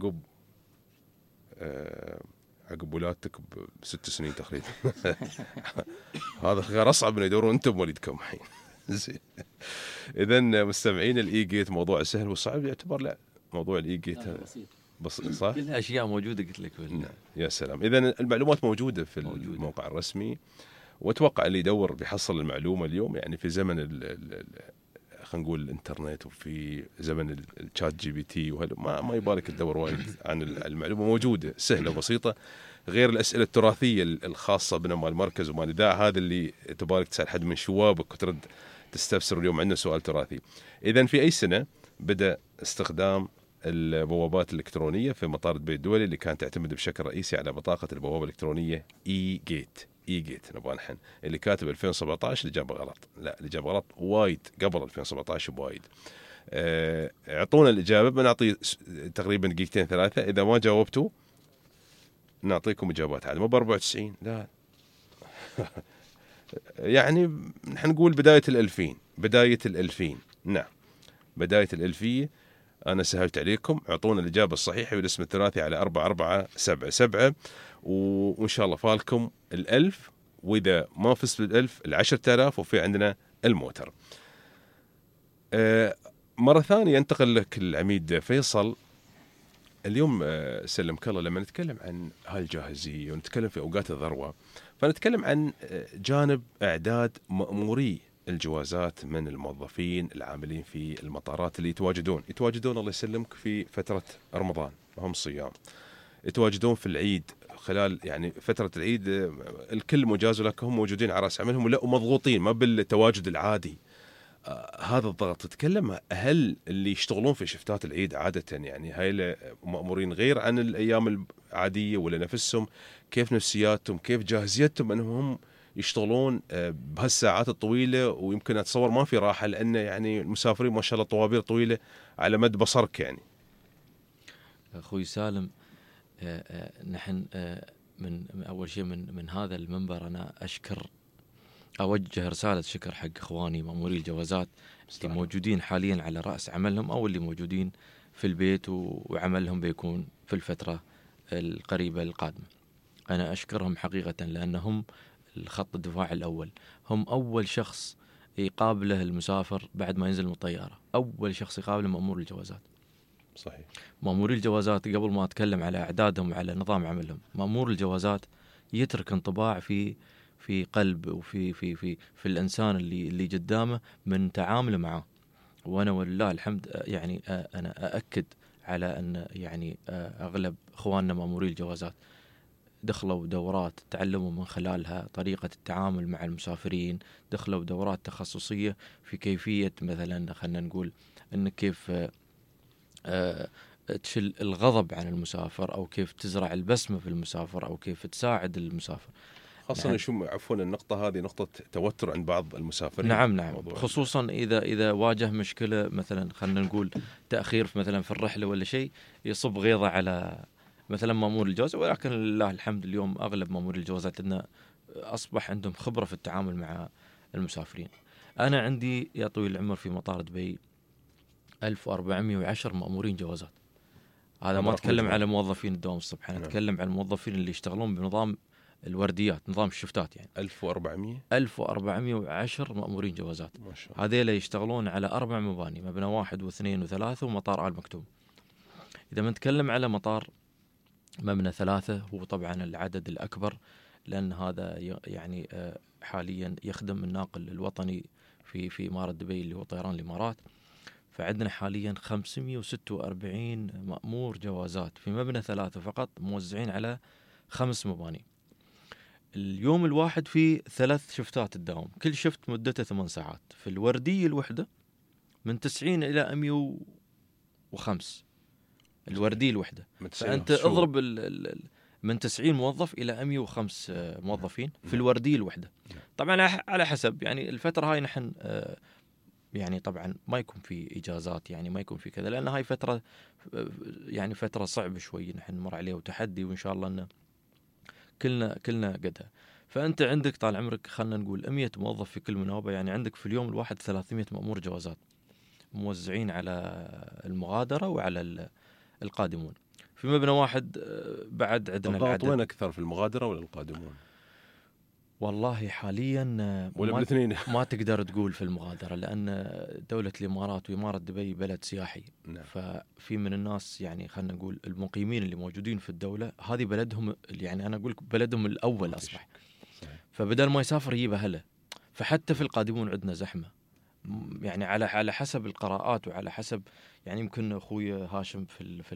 Speaker 4: عقب ولادتك ب6 سنين تقريبا. هذا خيار أصعب من يدورون أنتم بوليدكم الحين. زين. إذن مستمعين الإي جيت موضوع سهل وصعب يعتبر؟ لا، موضوع الإي جيت بس صح؟
Speaker 6: كلها أشياء موجودة قلت لك.
Speaker 4: نعم. يا سلام. إذن المعلومات موجودة في الموقع الرسمي، وأتوقع اللي يدور بيحصل المعلومة اليوم، يعني في زمن خلينا نقول الانترنت وفي زمن الشات جي بي تي وهذا ما يبالك تدور وايد عن المعلومة موجودة سهلة وبسيطة، غير الأسئلة التراثية الخاصة بنا مال المركز ومال الإذاعة، هذا اللي تبالك تسأل حد من شوابك وترد تستفسر. اليوم عندنا سؤال تراثي. إذن في أي سنة بدأ استخدام البوابات الإلكترونية في مطار دبي الدولي اللي كانت تعتمد بشكل رئيسي على بطاقة البوابة الإلكترونية إي جيت نبغى نحن. اللي كاتب 2017 الإجابة غلط، لا الإجابة غلط، وايد قبل 2017 بوايد. اعطونا الإجابة، بنعطي تقريبا دقيقتين 3، إذا ما جاوبتوا نعطيكم إجابات عادة، مو ب 94 لا. يعني نحن نقول بداية ال2000. نعم بداية الألفية. أنا سهلت عليكم، اعطونا الإجابة الصحيحة والاسم الثلاثي على 4477 وإن شاء الله فالكم 1000، وإذا ما فزت بال1000 10,000 وفي عندنا الموتر. مرة ثانية ينتقل لك العميد فيصل. اليوم سلمك الله لما نتكلم عن هالجاهزية ونتكلم في أوقات الذروة، فنتكلم عن جانب إعداد مأموري الجوازات من الموظفين العاملين في المطارات اللي يتواجدون الله يسلمك في فترة رمضان، هم صيام، يتواجدون في العيد، خلال يعني فترة العيد الكل مجاز لك، هم موجودين على رأس عملهم ولا ومضغوطين ما بالتواجد العادي. هذا الضغط تتكلم، هل اللي يشتغلون في شفتات العيد عادة يعني هاي مأمورين غير عن الأيام العادية، ولا نفسهم كيف نفسياتهم كيف جاهزيتهم أنهم يشتغلون بهالساعات الطويلة؟ ويمكن أتصور ما في راحة، لأن يعني المسافرين ما شاء الله طوابير طويلة على مد بصرك. يعني
Speaker 6: أخوي سالم، نحن من أول شيء من هذا المنبر أنا أوجه رسالة شكر حق إخواني مأموري الجوازات اللي موجودين حاليا على رأس عملهم أو اللي موجودين في البيت وعملهم بيكون في الفترة القريبة القادمة. أنا أشكرهم حقيقة لأنهم الخط الدفاع الأول، هم أول شخص يقابله المسافر بعد ما ينزل من الطيارة، أول شخص يقابله مأمور الجوازات.
Speaker 4: صحيح.
Speaker 6: مأموري الجوازات قبل ما أتكلم على إعدادهم وعلى نظام عملهم، مأمور الجوازات يترك انطباع في قلب وفي في في في الإنسان اللي قدامه من تعامله معه. وأنا ولله الحمد يعني أنا أأكد على أن يعني أغلب إخواننا مأموري الجوازات دخلوا دورات تعلموا من خلالها طريقة التعامل مع المسافرين، دخلوا دورات تخصصية في كيفية مثلا خلنا نقول أن كيف تشل الغضب عن المسافر، أو كيف تزرع البسمة في المسافر، أو كيف تساعد المسافر.
Speaker 4: خاصة
Speaker 6: نعم.
Speaker 4: شو عفوا النقطة هذه نقطة توتر عند بعض المسافرين.
Speaker 6: نعم، خصوصا إذا واجه مشكلة، مثلا خلينا نقول تأخير مثلا في الرحلة ولا شيء، يصب غيظة على مثلا مأمور الجواز. ولكن لله الحمد اليوم أغلب مأمور الجوازات لنا أصبح عندهم خبرة في التعامل مع المسافرين. أنا عندي يا طويل العمر في مطار دبي 1410 مأمورين جوازات. هذا ما أتكلم على موظفين الدوام الصبح، أنا أتكلم عن الموظفين اللي يشتغلون بنظام الورديات، نظام الشفتات. يعني 1410 مأمورين جوازات. هذيلا يشتغلون على 4 مباني، مبنى 1 و2 و3 ومطار آل مكتوم. إذا بنتكلم على مطار مبنى 3 هو طبعا العدد الأكبر، لأن هذا يعني حاليا يخدم الناقل الوطني في إمارة دبي اللي هو طيران الإمارات. فعندنا حاليا 546 مأمور جوازات في مبنى 3 فقط، موزعين على 5 مباني. اليوم الواحد فيه 3 شفتات الدوام، كل شفت مدته 8 ساعات. في الوردية الوحدة من 90 إلى 105 الوردية الوحدة. فأنت اضرب من 90 موظف إلى 105 موظفين في الوردية الوحدة. طبعا على حسب يعني الفترة هاي نحن يعني طبعا ما يكون في إجازات، يعني ما يكون في كذا، لأن هاي فترة يعني فترة صعبة شوي نحن نمر عليها وتحدي، وإن شاء الله أن كلنا قدها. فأنت عندك طال عمرك خلنا نقول 100 موظف في كل مناوبة، يعني عندك في اليوم الواحد 300 مأمور جوازات موزعين على المغادرة وعلى القادمون. في مبنى واحد بعد عندنا العدد.
Speaker 4: وين أكثر، في المغادرة ولا القادمون؟
Speaker 6: والله حاليا ما تقدر تقول في المغادرة، لأن دولة الإمارات وإمارة دبي بلد سياحي.
Speaker 4: نعم.
Speaker 6: ففي من الناس يعني خلنا نقول المقيمين اللي موجودين في الدولة هذه بلدهم، يعني أنا أقول بلدهم الأول أصبح. فبدل ما يسافر يجيب أهله. فحتى في القادمون عندنا زحمة، يعني على حسب القراءات وعلى حسب يعني يمكن أخوي هاشم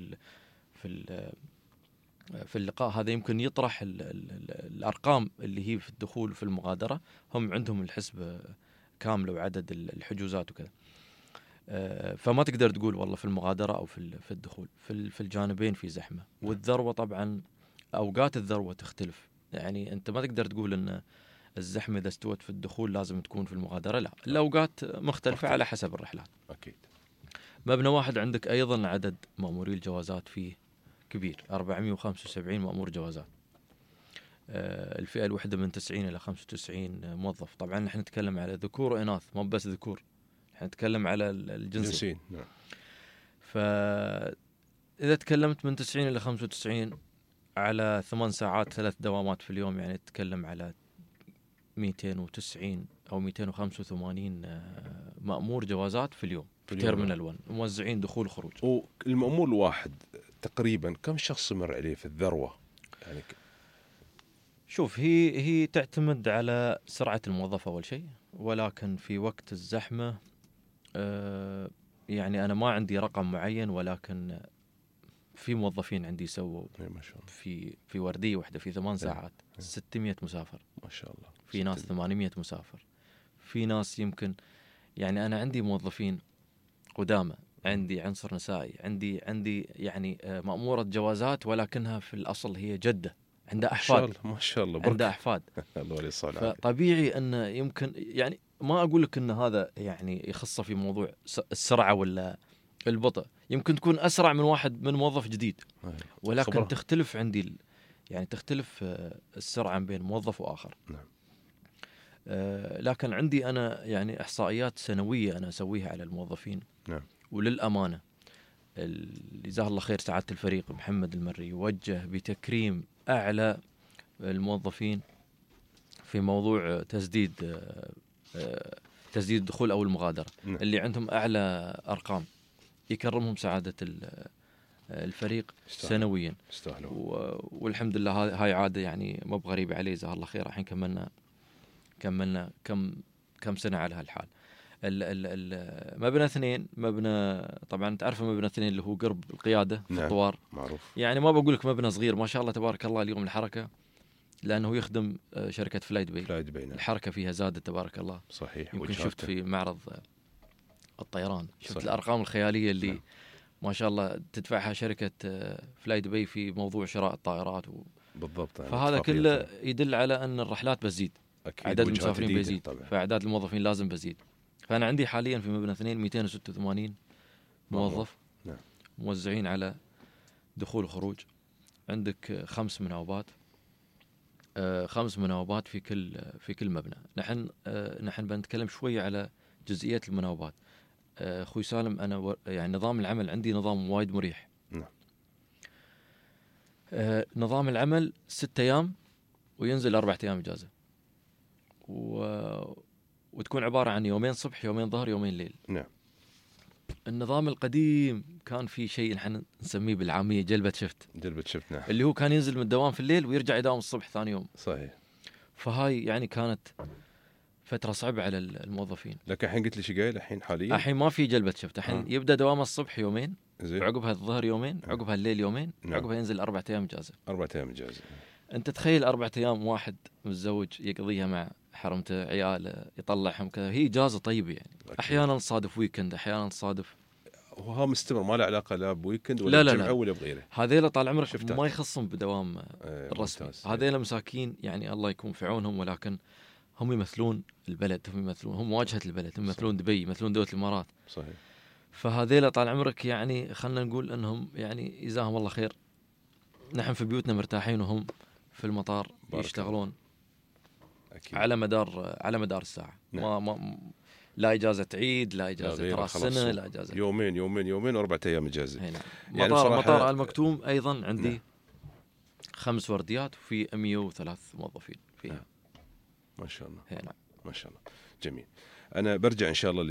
Speaker 6: في اللقاء هذا يمكن يطرح الأرقام اللي هي في الدخول في المغادرة. هم عندهم الحسبة كاملة وعدد الحجوزات وكذا. فما تقدر تقول والله في المغادرة أو في الدخول. في الجانبين في زحمة. والذروة طبعا أوقات الذروة تختلف، يعني أنت ما تقدر تقول أن الزحمة إذا استوت في الدخول لازم تكون في المغادرة، لا، الأوقات مختلفة على حسب الرحلات.
Speaker 4: أكيد.
Speaker 6: مبنى واحد عندك أيضا عدد مأموري الجوازات فيه كبير، 475 مأمور جوازات. الفئة الوحدة من 90 إلى 95 موظف. طبعا نحن نتكلم على ذكور وإناث، مو بس ذكور، نحن نتكلم على الجنسين.
Speaker 4: نعم.
Speaker 6: فإذا تكلمت من 90 إلى 95 على 8 ساعات 3 دوامات في اليوم، يعني تتكلم على 290 أو 285 مأمور جوازات في اليوم في تيرمينال 1 موزعين دخول وخروج.
Speaker 4: والمأمور الواحد تقريبا كم شخص مر عليه في الذروة؟ يعني
Speaker 6: شوف، هي تعتمد على سرعة الموظف أول شيء، ولكن في وقت الزحمة يعني أنا ما عندي رقم معين، ولكن في موظفين عندي سووا في وردية واحدة في 8 ساعات 600 مسافر
Speaker 4: ما شاء الله.
Speaker 6: في ناس 800 مسافر، في ناس يمكن يعني أنا عندي موظفين قدامى، عندي عنصر نسائي، عندي يعني مأمورة جوازات ولكنها في الأصل هي جدة، عندها أحفاد.
Speaker 4: ما شاء الله
Speaker 6: عندها أحفاد. فطبيعي أن يمكن يعني ما أقول لك أن هذا يعني يخص في موضوع السرعة ولا البطء، يمكن تكون أسرع من واحد من موظف جديد، ولكن خبرة. تختلف عندي يعني تختلف السرعة بين موظف وآخر.
Speaker 4: نعم.
Speaker 6: لكن عندي أنا يعني إحصائيات سنوية أنا أسويها على الموظفين.
Speaker 4: نعم.
Speaker 6: وللأمانة جزاه الله خير سعادة الفريق محمد المري يوجه بتكريم أعلى الموظفين في موضوع تسديد الدخول أو المغادرة.
Speaker 4: نعم.
Speaker 6: اللي عندهم أعلى أرقام يكرمهم سعادة الفريق سنويا. والحمد لله هاي عادة يعني مو بغريبة عليه جزاه الله خير. الحين كملنا كم سنة على هالحال. مبنى 2 مبنى طبعا تعرف مبنى 2 اللي هو قرب القيادة في الطوار.
Speaker 4: معروف.
Speaker 6: يعني ما بقول لك مبنى صغير، ما شاء الله تبارك الله اليوم الحركة، لأنه يخدم شركة فلاي دبي.
Speaker 4: نعم.
Speaker 6: الحركة فيها زادت تبارك الله.
Speaker 4: صحيح.
Speaker 6: يمكن شفت في معرض الطيران، شفت صحيح. الأرقام الخيالية اللي ما شاء الله تدفعها شركة فلاي دبي في موضوع شراء الطائرات
Speaker 4: بالضبط.
Speaker 6: فهذا كله يدل على أن الرحلات بزيد، عدد المسافرين بيزيد، فأعداد الموظفين لازم بزيد. فأنا عندي حاليا في مبنى 2 286 موظف.
Speaker 4: نعم.
Speaker 6: موزعين على دخول وخروج. عندك 5 مناوبات، 5 مناوبات في كل مبنى. نحن بنتكلم شوية على جزئية المناوبات. أخوي سالم، أنا يعني نظام العمل عندي نظام وايد مريح.
Speaker 4: نعم.
Speaker 6: نظام العمل 6 أيام وينزل 4 أيام إجازة، وتكون عبارة عن يومين صبح، يومين ظهر، يومين ليل.
Speaker 4: نعم.
Speaker 6: النظام القديم كان في شيء نحن نسميه بالعامية جلبة شفت.
Speaker 4: نعم.
Speaker 6: اللي هو كان ينزل من الدوام في الليل ويرجع يداوم الصبح ثاني يوم.
Speaker 4: صحيح.
Speaker 6: فهاي يعني كانت فترة صعبة على الموظفين.
Speaker 4: لكن الحين قلت لي شقايل الحين
Speaker 6: ما في جلبة شفت. الحين يبدأ دوام الصبح يومين،
Speaker 4: زين،
Speaker 6: وعقبها الظهر يومين، عقبها الليل يومين،
Speaker 4: نعم.
Speaker 6: عقبها ينزل 4 أيام إجازة.
Speaker 4: 4 أيام إجازة.
Speaker 6: أنت تخيل 4 أيام واحد متزوج يقضيها مع حرمته، عياله، يطلعهم كذا، هي إجازة طيبة يعني. أكيد. أحيانا تصادف ويكند، أحيانا تصادف
Speaker 4: وها مستمر، ما له علاقة لا بويكند ولا جمعة ولا بغيره.
Speaker 6: هذيلا طال عمرك ما يخصهم بدوام الرسمي. هذيلا مساكين يعني الله يكون في عونهم، ولكن هم يمثلون البلد، هم واجهة البلد، هم يمثلون دبي، يمثلون دولة الإمارات.
Speaker 4: صحيح.
Speaker 6: فهذيلا طال عمرك يعني خلنا نقول أنهم يعني جزاهم الله خير. نحن في بيوتنا مرتاحين وهم في المطار يشتغلون على مدار الساعة. نعم. ما لا إجازة عيد، لا إجازة رأس السنة، لا إجازة
Speaker 4: يومين و4 أيام إجازة.
Speaker 6: يعني مطار المكتوم أيضا عندي. نعم. 5 ورديات وفي 103 موظفين فيها.
Speaker 4: نعم. ما شاء الله.
Speaker 6: نعم.
Speaker 4: ما شاء الله. جميل. أنا برجع إن شاء الله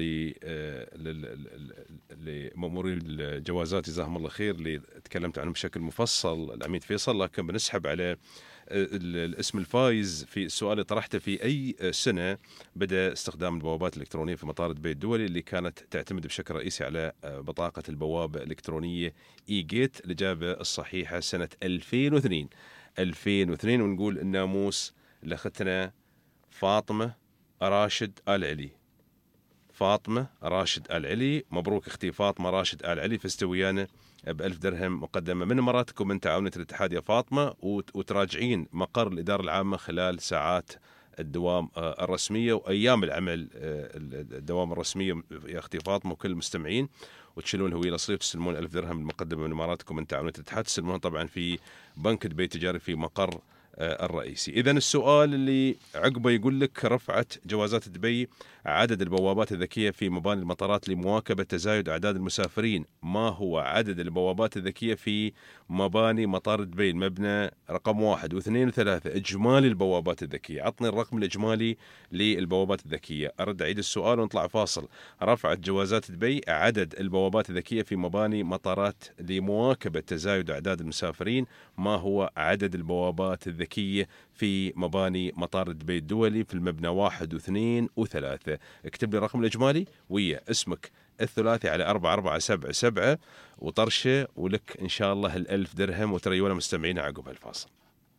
Speaker 4: لمأموري الجوازات جزاهم الله خير اللي تكلمت عنه بشكل مفصل العميد فيصل، لكن بنسحب على الاسم الفايز في السؤال اللي طرحته: في أي سنة بدأ استخدام البوابات الإلكترونية في مطار دبي الدولي اللي كانت تعتمد بشكل رئيسي على بطاقة البوابة الإلكترونية إيجيت؟ الإجابة الصحيحة سنة 2002. ونقول الناموس اللي أخذتنا فاطمة راشد آل علي. فاطمة راشد آل علي، مبروك اختي فاطمة راشد آل علي، فزت ويانا ب1000 درهم مقدمة من إماراتكم ومن تعاونية الاتحاد يا فاطمة، وتراجعين مقر الإدارة العامة خلال ساعات الدوام الرسمية وأيام العمل الدوام الرسمية يا أختي فاطمة، وكل المستمعين، وتشيلون الهوية الأصلية وتستلمون 1000 درهم المقدمة من إماراتكم ومن تعاونية الاتحاد، تستلمون طبعا في بنك دبي التجاري في مقر الرئيسي. إذن السؤال اللي عقبه يقول لك: رفعت جوازات دبي عدد البوابات الذكية في مباني المطارات لمواكبة تزايد أعداد المسافرين. ما هو عدد البوابات الذكية في مباني مطار دبي؟ المبنى رقم 1 و2 و3 إجمالي البوابات الذكية. عطني الرقم الإجمالي للبوابات الذكية. أرد أعيد السؤال ونطلع فاصل. رفعت جوازات دبي عدد البوابات الذكية في مباني مطارات لمواكبة تزايد أعداد المسافرين. ما هو عدد البوابات الذكية في مباني مطار دبي الدولي في المبنى 1 و2 و3؟ اكتب لي الرقم الإجمالي ويا اسمك الثلاثي على 4477 وطرشة، ولك إن شاء الله 1000 درهم. وتريونا مستمعين عقب هالفاصل.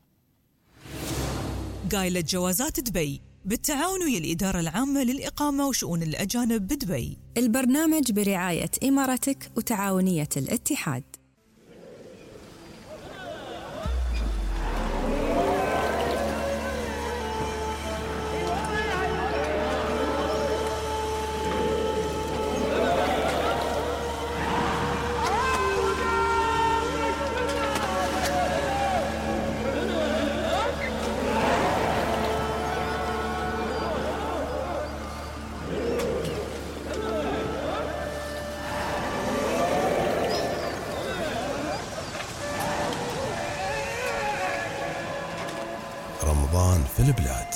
Speaker 2: قايلة جوازات دبي بالتعاون ويا الإدارة العامة للإقامة وشؤون الأجانب بدبي.
Speaker 3: البرنامج برعاية إمارتك وتعاونية الاتحاد.
Speaker 5: رمضان في البلاد.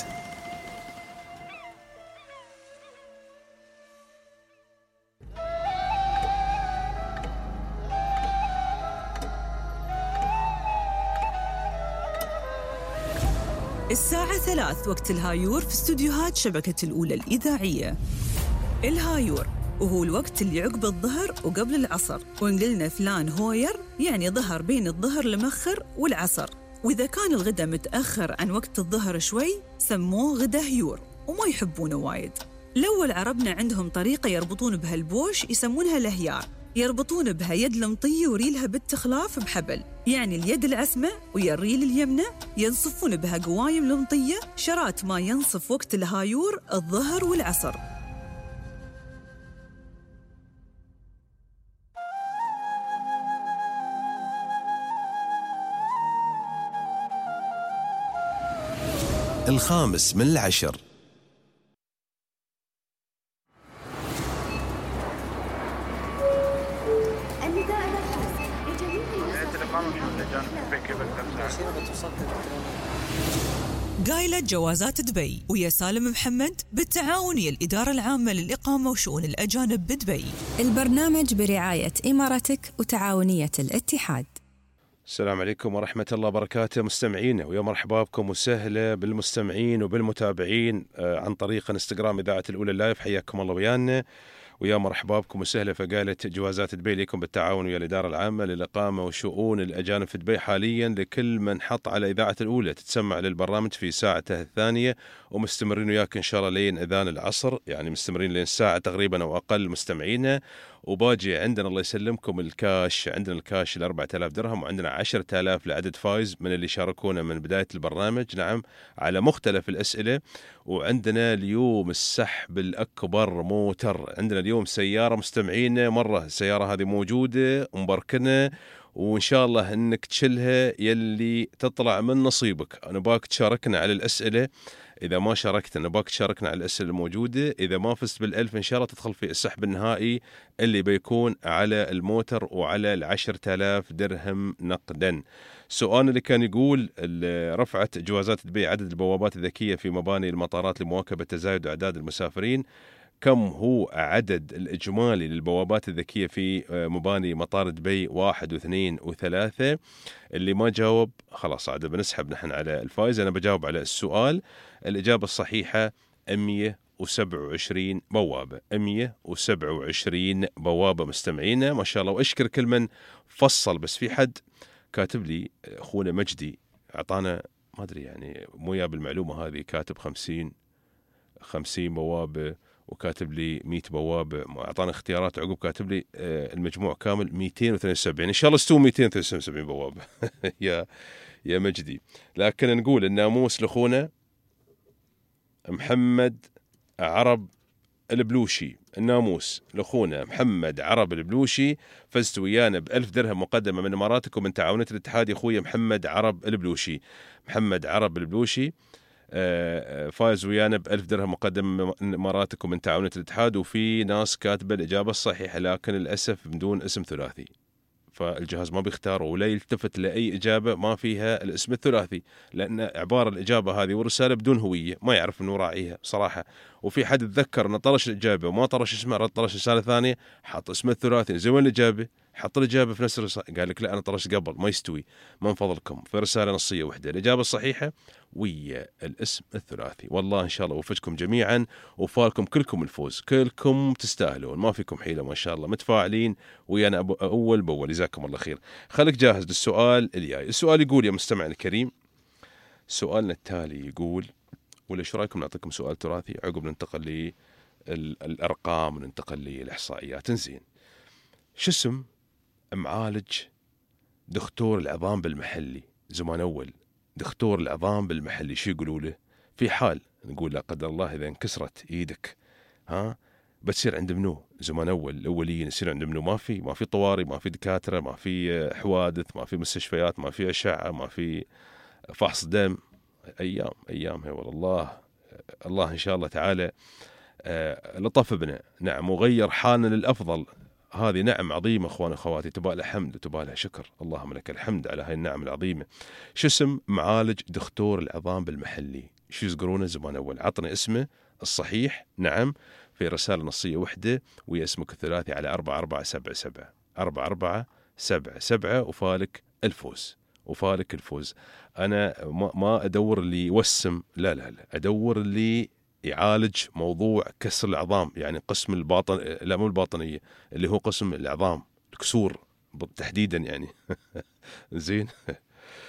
Speaker 2: الساعة 3 وقت الهايور في استوديوهات شبكة الأولى الإذاعية. الهايور وهو الوقت اللي عقب الظهر وقبل العصر، وإن قلنا فلان هوير يعني ظهر بين الظهر المؤخر والعصر، وإذا كان الغداء متأخر عن وقت الظهر شوي سموه غدا هيور وما يحبونه وايد. الأول عربنا عندهم طريقة يربطون بها البوش يسمونها الهيار، يربطون بها يد المطية وريلها بالتخلاف بحبل، يعني اليد العسمة ويا الريل اليمنى ينصفون بها قوايم المطية شرات ما ينصف وقت الهايور الظهر والعصر.
Speaker 5: الخامس من العشر.
Speaker 2: قايلة جوازات دبي ويا سالم محمد بالتعاون ويا الإدارة العامة للإقامة وشؤون الأجانب بدبي.
Speaker 3: البرنامج برعاية إمارتك وتعاونية الاتحاد.
Speaker 4: السلام عليكم ورحمة الله وبركاته مستمعينا، ويا مرحبا بكم وسهلا بالمستمعين وبالمتابعين عن طريق انستغرام إذاعة الأولى اللايف. حياكم الله ويانا، ويا مرحبا بكم وسهلا. فقالة جوازات دبي لكم بالتعاون ويا الإدارة العامة للإقامة وشؤون الأجانب في دبي حاليا لكل من حط على إذاعة الأولى تتسمع للبرنامج في ساعته الثانية، ومستمرين وياك إن شاء الله لين أذان العصر، يعني مستمرين لين ساعة تقريبا أو أقل مستمعينا. وباجي عندنا الله يسلمكم الكاش، عندنا الكاش 4000 درهم، وعندنا 10000 لعدد فايز من اللي شاركونا من بداية البرنامج، نعم، على مختلف الأسئلة. وعندنا اليوم السحب الأكبر موتر، عندنا اليوم سيارة مستمعين، مرة السيارة هذه موجودة ومبركنة، وإن شاء الله أنك تشلها يلي تطلع من نصيبك. أنا باك تشاركنا على الأسئلة، إذا ما شاركت أنا باك تشاركنا على الأسئلة الموجودة. إذا ما فزت بالألف إن شاء الله تدخل في السحب النهائي اللي بيكون على الموتر وعلى 10,000 درهم نقدا. سؤال اللي كان يقول رفعت جوازات دبي عدد البوابات الذكية في مباني المطارات لمواكبة تزايد أعداد المسافرين، كم هو عدد الإجمالي للبوابات الذكية في مباني مطار دبي 1 و2 و3؟ اللي ما جاوب خلاص عاد بنسحب نحن على الفائز. أنا بجاوب على السؤال. الإجابة الصحيحة 127 بوابة، 127 بوابة مستمعينا، ما شاء الله. وأشكر كل من فصل، بس في حد كاتب لي أخونا مجدي أعطانا ما أدري يعني مو يا بالمعلومة هذه، كاتب 50 بوابة، وكاتب لي 100 بوابة، أعطانا اختيارات عقب كاتب لي المجموع كامل 273. إن شاء الله استوى 273 بوابة يا مجدي. لكن نقول الناموس لأخونا محمد عرب البلوشي، الناموس لأخونا محمد عرب البلوشي، فزت ويانا ب1000 درهم مقدمة من إماراتك ومن تعاونية الاتحاد يا أخويا محمد عرب البلوشي. محمد عرب البلوشي فايز ويانا ب1000 درهم مقدم من إماراتك ومن تعاونية الاتحاد. وفي ناس كاتبة الإجابة الصحيحة لكن للأسف بدون اسم ثلاثي، فالجهاز ما بيختار ولا يلتفت لأي إجابة ما فيها الاسم الثلاثي، لأن عبارة الإجابة هذه والرسالة بدون هوية، ما يعرف إنه راعيها صراحة. وفي حد تذكر إنه طرش الإجابة وما طرش اسمه، طرش رسالة ثانية حط اسم الثلاثي. زي وين الإجابة؟ حط الإجابة في نفس الرسالة، قال لك لا أنا طرشت قبل، ما يستوي، من فضلكم في رسالة نصية واحدة الإجابة الصحيحة ويا الاسم الثلاثي. والله إن شاء الله وفقكم جميعا وفالكم كلكم الفوز، كلكم تستاهلون، ما فيكم حيلة ما شاء الله، متفاعلين ويانا أول بأول، جزاكم الله خير. خليك جاهز للسؤال الجاي. السؤال يقول يا مستمع الكريم، سؤالنا التالي يقول، ولا شو رايكم نعطيكم سؤال تراثي عقب ننتقل للأرقام وننتقل للإحصائيات. انزين، شو اسم معالج دكتور العظام بالمحلي زمان أول؟ دكتور العظام بالمحلي شو يقولوا له في حال نقول لا قدر الله إذا انكسرت إيدك بتصير عند منو؟ زمان أول الأوليين يصير عند منو؟ ما في طوارئ، ما في دكاترة، ما في حوادث، ما في مستشفيات، ما في أشعة، ما في فحص دم. أيام هي والله. الله إن شاء الله تعالى لطف بنا، نعم، وغير حالنا للأفضل. هذه نعم عظيمة أخواني أخواتي، تبالها حمد وتبالها شكر، اللهم لك الحمد على هاي النعم العظيمة. شو اسم معالج دكتور العظام بالمحلي؟ شو يذكرونه زمان أول؟ عطني اسمه الصحيح، نعم، في رسالة نصية وحدة ويا اسمك الثلاثي على 4477 4477 وفالك الفوز، وفالك الفوز. أنا ما أدور اللي يوسم، لا أدور اللي يعالج موضوع كسر العظام، يعني قسم الباطن، لا مو الباطنية، اللي هو قسم العظام، الكسور تحديدا يعني. زين.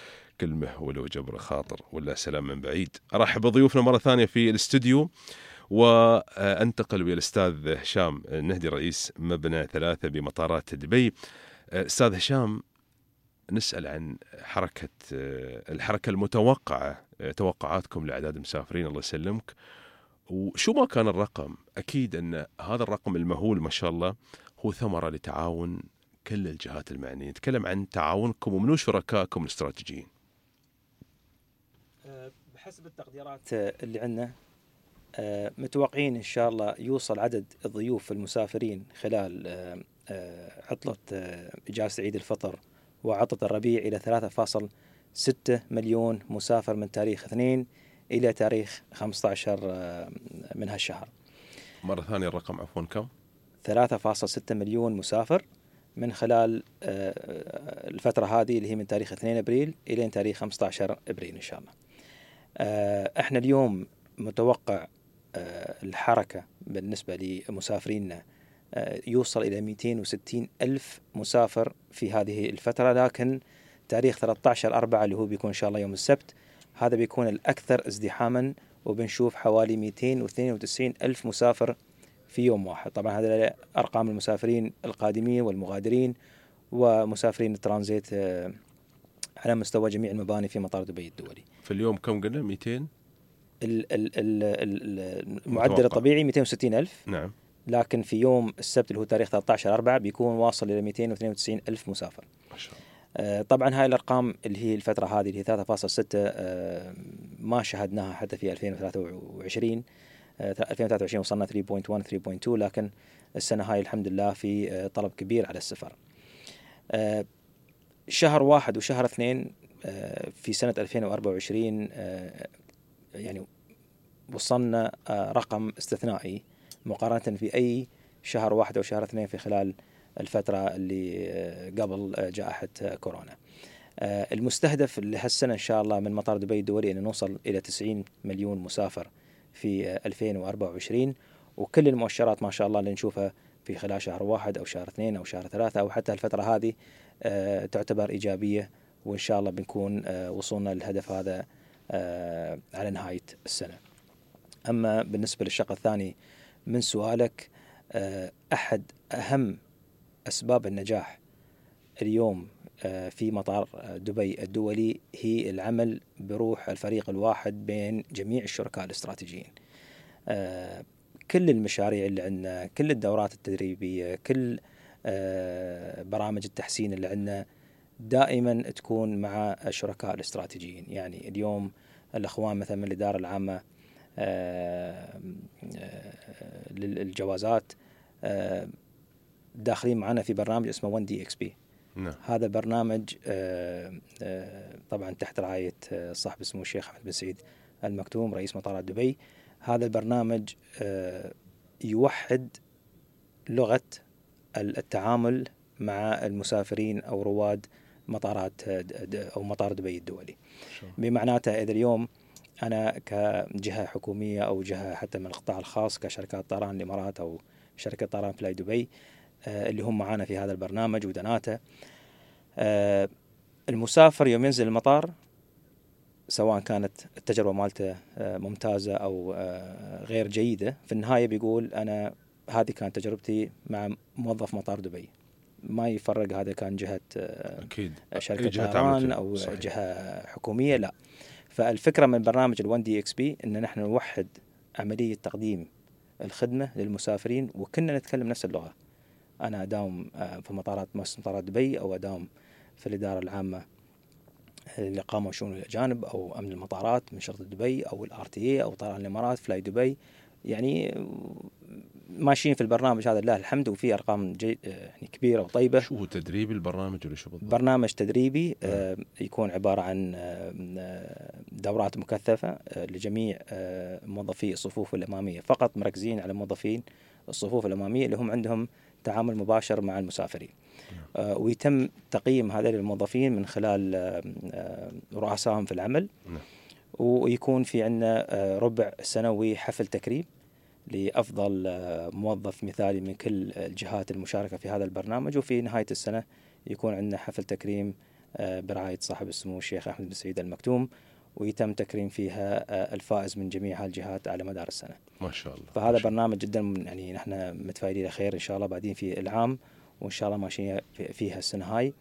Speaker 4: كلمة ولو جبر خاطر ولا سلام من بعيد. أرحب بضيوفنا مرة ثانية في الاستوديو، وأنتقل ويا الأستاذ هشام النهدي رئيس مبنى 3 بمطارات دبي. أستاذ هشام، نسأل عن الحركة المتوقعة، توقعاتكم لأعداد المسافرين الله يسلمك، وشو ما كان الرقم. أكيد أن هذا الرقم المهول ما شاء الله هو ثمرة لتعاون كل الجهات المعنية. نتكلم عن تعاونكم ومنو شركائكم الاستراتيجيين.
Speaker 7: بحسب التقديرات اللي عندنا متوقعين إن شاء الله يوصل عدد الضيوف المسافرين خلال عطلة إجازة عيد الفطر وعطلة الربيع إلى 3.6 مليون مسافر من تاريخ 2 إلى تاريخ 15 من هالشهر.
Speaker 4: مرة ثانية الرقم عفوا كم؟
Speaker 7: 3.6 مليون مسافر من خلال الفترة هذه اللي هي من تاريخ 2 أبريل إلى تاريخ 15 أبريل إن شاء الله. احنا اليوم متوقع الحركة بالنسبة لمسافريننا يوصل إلى 260 ألف مسافر في هذه الفترة، لكن تاريخ 13/4 اللي هو بيكون إن شاء الله يوم السبت هذا بيكون الأكثر ازدحاما، وبنشوف حوالي 292 ألف مسافر في يوم واحد. طبعا هذا أرقام المسافرين القادمين والمغادرين ومسافرين الترانزيت على مستوى جميع المباني في مطار دبي الدولي.
Speaker 4: في اليوم كم قلنا؟ 200؟
Speaker 7: المعدل الطبيعي 260 ألف.
Speaker 4: نعم.
Speaker 7: لكن في يوم السبت اللي هو تاريخ 13/4 بيكون واصل إلى 292 ألف مسافر.
Speaker 4: ما شاء الله.
Speaker 7: طبعا هاي الأرقام اللي هي الفترة هذه اللي هي 3.6 ما شاهدناها حتى في 2023. 2023 وصلنا 3.1 3.2، لكن السنة هاي الحمد لله في طلب كبير على السفر. شهر 1 وشهر 2 في سنة 2024 يعني وصلنا رقم استثنائي مقارنة في أي شهر 1 أو شهر 2 في خلال الفترة اللي قبل جائحة كورونا. المستهدف لهالسنة إن شاء الله من مطار دبي الدولي أن نوصل إلى 90 مليون مسافر في 2024، وكل المؤشرات ما شاء الله اللي نشوفها في خلال شهر 1 أو شهر 2 أو شهر 3 أو حتى الفترة هذه تعتبر إيجابية، وإن شاء الله بنكون وصلنا للهدف هذا على نهاية السنة. أما بالنسبة للشق الثاني من سؤالك، أحد أهم أسباب النجاح اليوم في مطار دبي الدولي هي العمل بروح الفريق الواحد بين جميع الشركاء الاستراتيجيين. كل المشاريع اللي عندنا، كل الدورات التدريبية، كل برامج التحسين اللي عندنا دائما تكون مع الشركاء الاستراتيجيين. يعني اليوم الأخوان مثلا من الإدارة العامة للجوازات داخلين معنا في برنامج اسمه 1DXB.
Speaker 4: نعم.
Speaker 7: هذا برنامج طبعا تحت رعاية صاحب سمو الشيخ أحمد بن سعيد المكتوم رئيس مطارات دبي. هذا البرنامج يوحد لغة التعامل مع المسافرين أو رواد مطارات أو مطار دبي الدولي. بمعناته إذا اليوم أنا كجهة حكومية أو جهة حتى من القطاع الخاص كشركات طيران الإمارات أو شركة طيران فلاي دبي اللي هم معانا في هذا البرنامج ودناته، المسافر يوم ينزل المطار سواء كانت التجربة مالته ممتازة أو غير جيدة، في النهاية بيقول أنا هذه كانت تجربتي مع موظف مطار دبي. ما يفرق هذا كان جهة
Speaker 4: أكيد
Speaker 7: شركة طيران أو صحيح. جهة حكومية، لا. فالفكرة من برنامج 1DXB إن نحن نوحد عملية تقديم الخدمة للمسافرين وكنا نتكلم نفس اللغة. أنا أداوم في مطارات دبي أو أداوم في الإدارة العامة للإقامة وشؤون الأجانب أو أمن المطارات من شرطة دبي أو الRTA أو طيران الإمارات فلاي دبي، يعني ماشيين في البرنامج هذا لله الحمد وفي أرقام يعني كبيرة وطيبة.
Speaker 4: شو هو تدريبي البرنامج ولا شو بالضبط؟
Speaker 7: برنامج تدريبي يكون عبارة عن دورات مكثفة لجميع موظفي الصفوف الأمامية، فقط مركزين على موظفين الصفوف الأمامية اللي هم عندهم تعامل مباشر مع المسافرين. ويتم تقييم هذول الموظفين من خلال رؤسائهم في العمل. ويكون في عندنا ربع سنوي حفل تكريم لأفضل موظف مثالي من كل الجهات المشاركة في هذا البرنامج، وفي نهاية السنة يكون عندنا حفل تكريم برعاية صاحب السمو الشيخ أحمد بن سعيد المكتوم، ويتم تكريم فيها الفائز من جميع هالجهات على مدار السنة.
Speaker 4: ما شاء الله.
Speaker 7: فهذا برنامج جدا يعني نحن متفائلين خير إن شاء الله بعدين في العام، وإن شاء الله ماشيين فيها السنة هاي.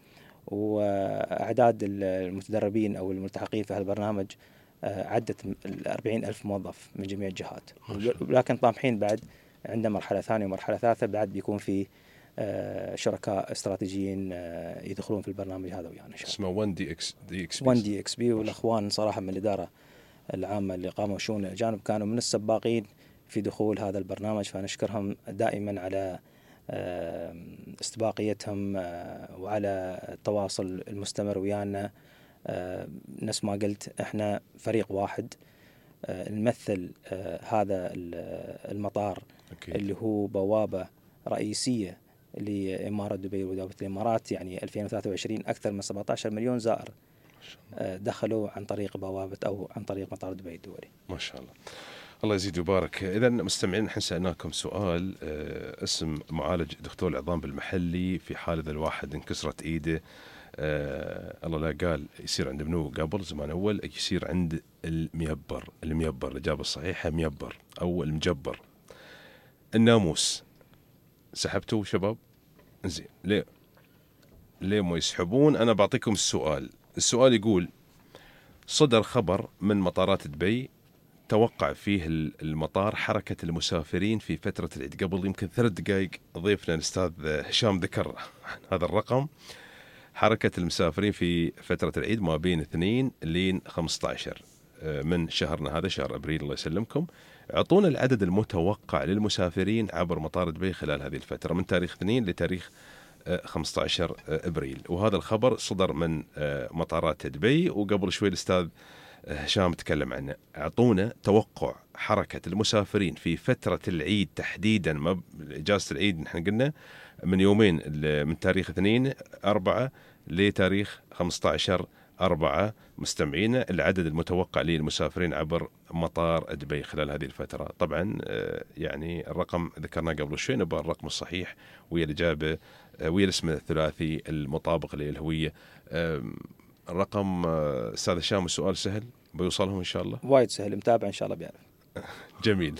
Speaker 7: وأعداد المتدربين أو الملتحقين في هذا البرنامج عدت 40,000 موظف من جميع الجهات، ولكن طامحين بعد عندنا مرحلة ثانية ومرحلة ثالثة بعد بيكون في شركاء استراتيجيين يدخلون في البرنامج هذا ويانا.
Speaker 4: اسمه
Speaker 7: 1DXB، والأخوان صراحة من الإدارة العامة للإقامة وشؤون الأجانب كانوا من السباقين في دخول هذا البرنامج، فنشكرهم دائما على استباقيتهم وعلى التواصل المستمر ويانا. نفس ما قلت احنا فريق واحد نمثل هذا المطار
Speaker 4: أكيد.
Speaker 7: اللي هو بوابة رئيسية لإمارة دبي ودولة الإمارات. يعني 2023 أكثر من 17 مليون زائر دخلوا عن طريق بوابة أو عن طريق مطار دبي الدولي.
Speaker 4: ما شاء الله. الله يزيد ويبارك. إذا مستمعين نحن سألناكم سؤال، اسم معالج دكتور العظام بالمحلي في حال إذا الواحد انكسرت إيده، الله لا قال يصير عند منو قبل زمان أول، يصير عند الميبر. الإجابة الصحيحة ميبر أو المجبر. الناموس سحبتوا شباب؟ زين، ليه ما يسحبون؟ أنا بعطيكم السؤال يقول: صدر خبر من مطارات دبي توقع فيه المطار حركة المسافرين في فترة العيد. قبل يمكن 3 دقائق ضيفنا الأستاذ هشام ذكر هذا الرقم، حركة المسافرين في فترة العيد ما بين 2 لين 15 من شهرنا هذا، شهر أبريل. الله يسلمكم. اعطونا العدد المتوقع للمسافرين عبر مطار دبي خلال هذه الفترة من تاريخ 2 لتاريخ 15 أبريل. وهذا الخبر صدر من مطارات دبي، وقبل شوي الأستاذ هشام تكلم عنه. اعطونا توقع حركة المسافرين في فترة العيد تحديدا، إجازة العيد نحن قلنا من يومين، من تاريخ 2/4 لتاريخ 15/4. مستمعينا العدد المتوقع للمسافرين عبر مطار دبي خلال هذه الفترة. طبعا يعني الرقم ذكرناه قبل شوي، نبغى الرقم الصحيح ويا الإجابة ويا الاسم الثلاثي المطابق للهوية. الرقم أستاذ هشام، السؤال سهل بيوصلهم إن شاء الله؟
Speaker 7: وايد سهل، متابع إن شاء الله بيعرف.
Speaker 4: جميل.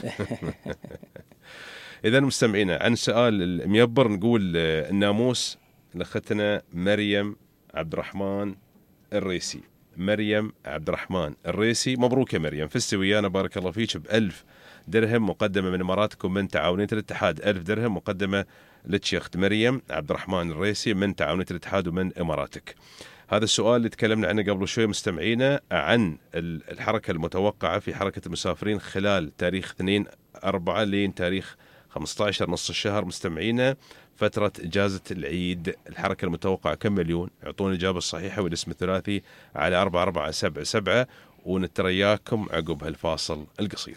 Speaker 4: إذا مستمعينا عن سؤال الميبر نقول الناموس لأختنا مريم عبد الرحمن الريسي. مريم عبد الرحمن الريسي، مبروك يا مريم، فزتي ويانا بارك الله فيك ب1000 درهم مقدمة من إماراتكم من تعاونية الاتحاد. 1000 درهم مقدمة لك يا أخت مريم عبد الرحمن الريسي من تعاونية الاتحاد ومن إماراتك. هذا السؤال اللي تكلمنا عنه قبل شوي مستمعينا عن الحركة المتوقعة في حركة المسافرين خلال تاريخ 2/4 لين تاريخ 15 نص الشهر. مستمعينا فترة إجازة العيد الحركة المتوقعة كم مليون؟ اعطونا الإجابة الصحيحة والاسم الثلاثي على 4477 ونترياكم عقب هالفاصل القصير.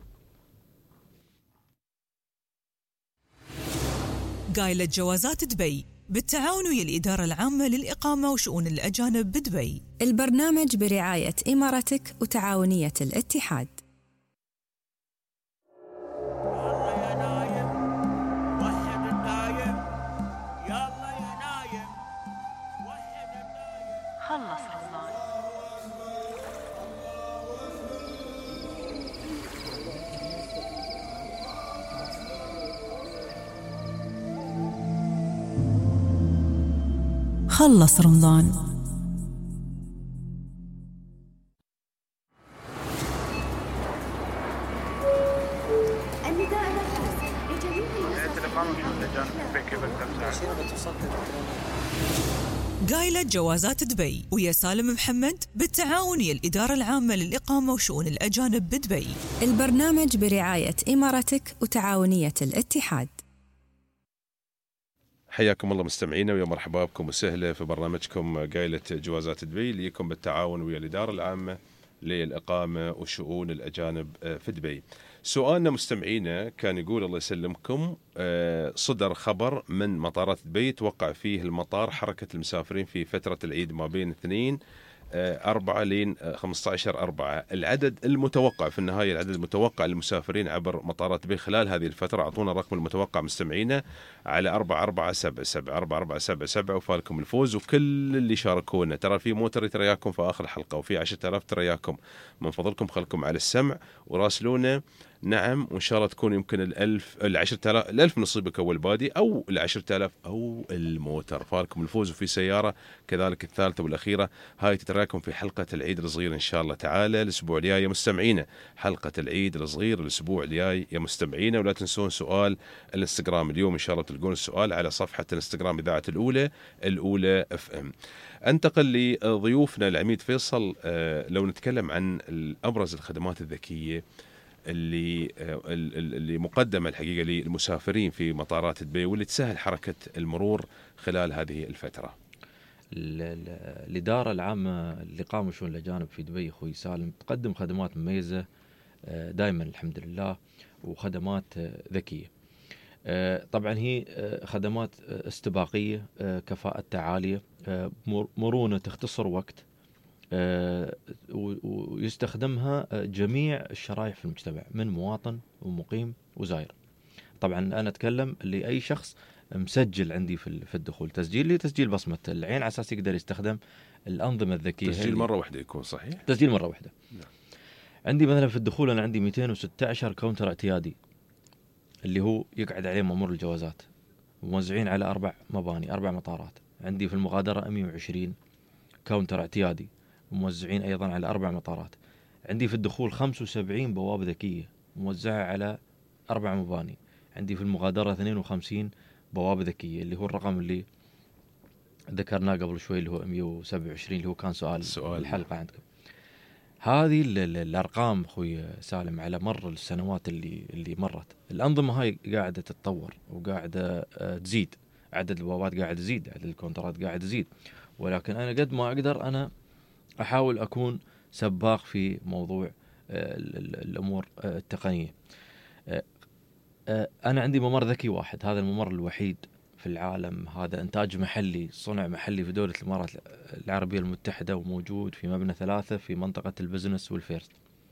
Speaker 2: قايلة جوازات دبي بالتعاون ويا الإدارة العامة للإقامة وشؤون الأجانب بدبي.
Speaker 3: البرنامج برعاية إمارتك وتعاونية الاتحاد.
Speaker 8: خلص رمضان.
Speaker 2: خلص رمضان.
Speaker 8: النداء الخاص لجميع
Speaker 1: هيئة الإقامة وشؤون الأجانب بدبي كيف أقدر أساعد؟
Speaker 2: قايلة جوازات دبي ويا سالم محمد بالتعاون ويا الإدارة العامة للإقامة وشؤون الأجانب بدبي.
Speaker 3: البرنامج برعاية إمارتك وتعاونية الاتحاد.
Speaker 4: حياكم الله مستمعينا ويا مرحبا بكم وسهلا في برنامجكم قايلة جوازات دبي اللي يكون بالتعاون ويا الإدارة العامة للإقامة وشؤون الأجانب في دبي. سؤالنا مستمعينا كان يقول الله يسلمكم، صدر خبر من مطارات دبي توقع فيه المطار حركة المسافرين في فترة العيد ما بين 2 4 لين 15/4. العدد المتوقع في النهاية، العدد المتوقع للمسافرين عبر مطارات دبي خلال هذه الفترة، أعطونا الرقم المتوقع مستمعينا على 4477 4477 وفالكم الفوز. وكل اللي شاركونا، ترى في موتر ترياكم في آخر الحلقة وفي 10,000 ترياكم، من فضلكم خلكم على السمع وراسلونا. نعم، وإن شاء الله تكون يمكن 10,000 نصيبك أول بادي، أو 10,000 أو الموتر، فالكم الفوز. وفي سيارة كذلك الثالثة والأخيرة. هاي تتراكم في حلقة العيد الصغير إن شاء الله تعالى الأسبوع الجاي يا مستمعينا. حلقة العيد الصغير الأسبوع الجاي يا مستمعينا. ولا تنسون سؤال الانستغرام اليوم، إن شاء الله تلقون السؤال على صفحة الانستغرام إذاعة الأولى FM. انتقل لضيوفنا العميد فيصل. لو نتكلم عن أبرز الخدمات الذكية اللي مقدمة الحقيقة للمسافرين في مطارات دبي واللي تسهل حركة المرور خلال هذه الفترة.
Speaker 6: الإدارة العامة اللي قاموا شؤون الأجانب في دبي أخوي سالم تقدم خدمات مميزة دائما الحمد لله، وخدمات ذكية. طبعا هي خدمات استباقية، كفاءتها عالية، مرونة، تختصر وقت، ويستخدمها جميع الشرائح في المجتمع من مواطن ومقيم وزائر. طبعا أنا أتكلم لأي شخص مسجل عندي في الدخول، تسجيل بصمة العين على أساس يقدر يستخدم الأنظمة الذكية.
Speaker 4: تسجيل مرة واحدة يكون صحيح؟
Speaker 6: تسجيل مرة واحدة.
Speaker 4: نعم.
Speaker 6: عندي مثلا في الدخول أنا عندي 216 كاونتر اعتيادي اللي هو يقعد عليه مأمور الجوازات، موزعين على 4 مباني 4 مطارات. عندي في المغادرة 120 كاونتر اعتيادي موزعين أيضا على 4 مطارات. عندي في الدخول 75 بوابة ذكية موزعة على 4 مباني. عندي في المغادرة 52 بوابة ذكية اللي هو الرقم اللي ذكرناه قبل شوي اللي هو 127 اللي هو كان سؤال الحلقة عندكم. هذه الأرقام أخوي سالم على مر السنوات اللي مرت. الأنظمة هاي قاعدة تتطور وقاعدة تزيد، عدد البوابات قاعد يزيد، عدد الكونترات قاعد يزيد، ولكن أنا قد ما أقدر أنا أحاول أكون سباق في موضوع الأمور التقنية. أنا عندي ممر ذكي واحد، هذا الممر الوحيد في العالم، هذا إنتاج محلي، صنع محلي في دولة الإمارات العربية المتحدة، وموجود في مبنى 3 في منطقة البزنس والفيرست.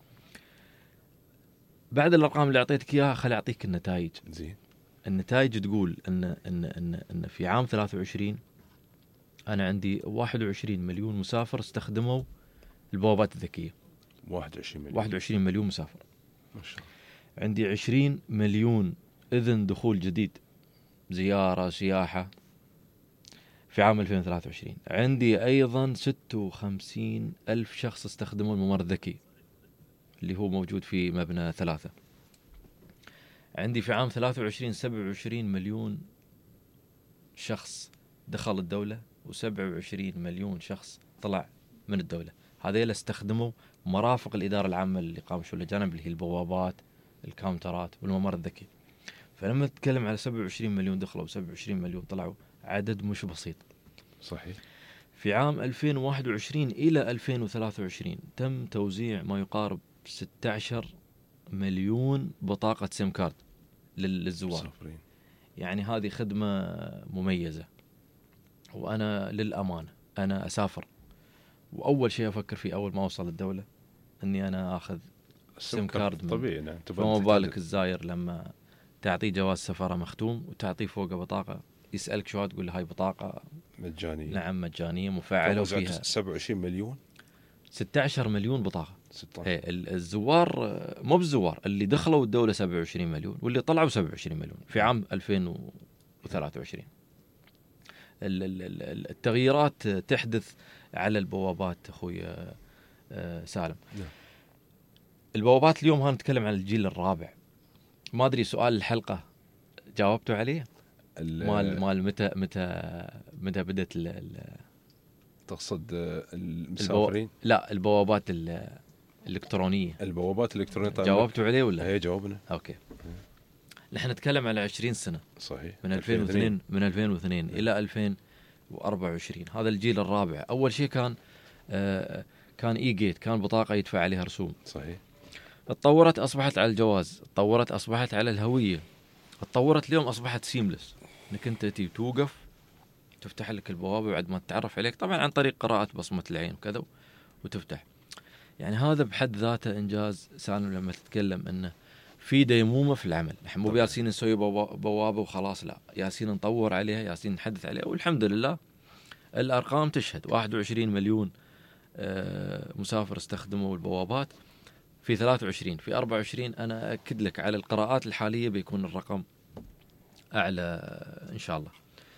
Speaker 6: بعد الأرقام اللي أعطيتك إياها خلي أعطيك النتائج.
Speaker 4: زين.
Speaker 6: النتائج تقول إن في عام 23 أنا عندي 21 مليون مسافر استخدموا البوابات الذكية. 21 مليون مسافر
Speaker 4: ما شاء الله.
Speaker 6: عندي 20 مليون إذن دخول جديد، زيارة، سياحة، في عام 2023. عندي أيضا 56 ألف شخص استخدموا الممر الذكي اللي هو موجود في مبنى 3. عندي في عام 23 27 مليون شخص دخل الدولة، و27 مليون شخص طلع من الدولة. هذيل استخدموا مرافق الإدارة العامة اللي قاموا شؤون الأجانب اللي هي البوابات، الكاونترات والممر الذكي. فلما تتكلم على 27 مليون دخلوا و27 مليون طلعوا، عدد مش بسيط.
Speaker 4: صحيح.
Speaker 6: في عام 2021 إلى 2023 تم توزيع ما يقارب 16 مليون بطاقة سيم كارد للزوار. يعني هذه خدمة مميزة. وأنا للأمانة أنا أسافر وأول شيء أفكر فيه أول ما أوصل الدولة أني أنا أخذ سيم كارد.
Speaker 4: طبيعي. نعم.
Speaker 6: فما بالك الزاير لما تعطيه جواز سفارة مختوم وتعطيه فوقه بطاقة، يسألك شو تقول له هاي بطاقة
Speaker 4: مجانية.
Speaker 6: نعم مجانية مفعلة وفيها
Speaker 4: 27 مليون
Speaker 6: 16 مليون بطاقة.
Speaker 4: 16.
Speaker 6: الزوار مو بالزوار اللي دخلوا الدولة 27 مليون واللي طلعوا 27 مليون في عام 2023. التغييرات تحدث على البوابات أخوي سالم. البوابات اليوم هنتكلم عن الجيل الرابع. ما أدري سؤال الحلقة جاوبتوا عليه؟ مال متى بدت
Speaker 4: تقصد المسافرين؟
Speaker 6: لا البوابات الإلكترونية.
Speaker 4: البوابات الإلكترونية.
Speaker 6: جاوبتوا عليه ولا؟
Speaker 4: هي جاوبنا.
Speaker 6: أوكي. نحن نتكلم على 20 سنة.
Speaker 4: صحيح.
Speaker 6: من 2002 إلى 2024. هذا الجيل الرابع. أول شيء كان إي جيت، كان بطاقة يدفع عليها رسوم.
Speaker 4: صحيح.
Speaker 6: اتطورت أصبحت على الجواز، اتطورت أصبحت على الهوية، اتطورت اليوم أصبحت سيملس، إنك أنت توقف تفتح لك البوابة بعد ما تتعرف عليك طبعا عن طريق قراءة بصمة العين وكذا، وتفتح. يعني هذا بحد ذاته إنجاز سالم لما تتكلم إنه في ديمومة في العمل. نحن مو ياسين نسوي بوابة وخلاص، لا، ياسين نطور عليها، ياسين نحدث عليها، والحمد لله الأرقام تشهد. 21 مليون مسافر استخدموا البوابات في 23. في 24 أنا أكد لك على القراءات الحالية بيكون الرقم أعلى إن شاء الله.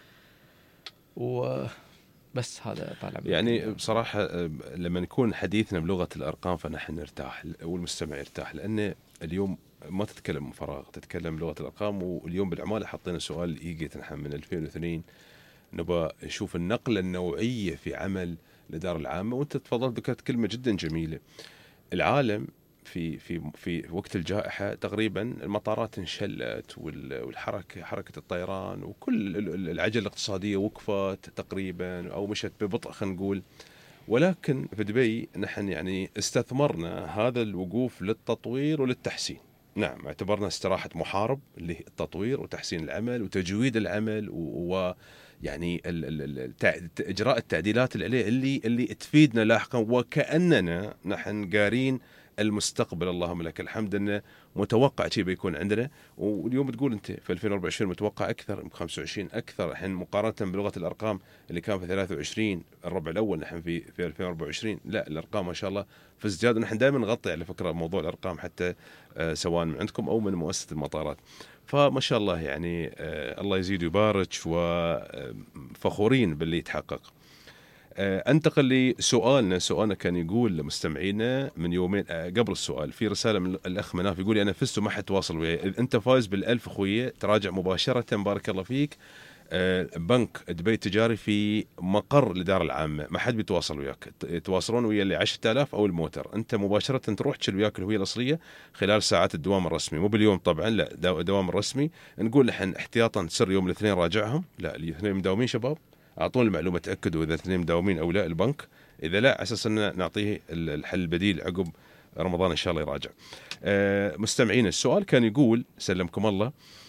Speaker 6: وبس هذا طالع
Speaker 4: يعني بصراحة لما نكون حديثنا بلغة الأرقام فنحن نرتاح والمستمع يرتاح، لأن اليوم ما تتكلم من فراغ، تتكلم بلغة الأرقام. واليوم بالعمالة حطينا سؤال إيجيت نحن من 2002 نبغى نشوف النقلة النوعية في عمل الإدارة العامة. وأنت تفضلت ذكرت كلمة جدا جميلة. العالم في وقت الجائحة تقريبا المطارات انشلت، حركة الطيران وكل العجلة الاقتصادية وقفت تقريبا أو مشت ببطء خلينا نقول. ولكن في دبي نحن يعني استثمرنا هذا الوقوف للتطوير وللتحسين. نعم، اعتبرنا استراحة محارب اللي هي التطوير وتحسين العمل وتجويد العمل ويعني إجراء التعديلات اللي تفيدنا لاحقا، وكأننا نحن قارين المستقبل. اللهم لك الحمد أنه متوقع شيء بيكون عندنا. واليوم تقول أنت في 2024 متوقع أكثر، 25 أكثر الحين مقارنة بلغة الأرقام اللي كان في 23 الربع الأول. نحن في 2024 لا، الأرقام ما شاء الله في ازدياد. ونحن دائما نغطي على فكرة موضوع الأرقام حتى سواء من عندكم أو من مؤسسة المطارات. فما شاء الله يعني الله يزيد ويبارك، وفخورين باللي يتحقق. انتقل لسؤالنا كان يقول لمستمعينا من يومين قبل السؤال، في رسالة من الأخ مناف يقول أنا فزت وما حد تواصل وياي. أنت فايز بال1000 أخويا، تراجع مباشرة بارك الله فيك. بنك دبي التجاري في مقر الإدارة العامة، ما حد بيتواصل وياك، يتواصلون ويا اللي 10,000 أو الموتر. أنت مباشرة تروح تشيل وياك الهوية الأصلية خلال ساعات الدوام الرسمي، مو باليوم طبعا، لا الدوام الرسمي. نقول نحن احتياطا سر يوم الاثنين راجعهم، لا الاثنين مداومين شباب، أعطون المعلومة، تأكدوا إذا الاثنين مداومين أو لا البنك، إذا لا أساس أن نعطيه الحل البديل عقب رمضان إن شاء الله يراجع. مستمعين، السؤال كان يقول سلمكم الله،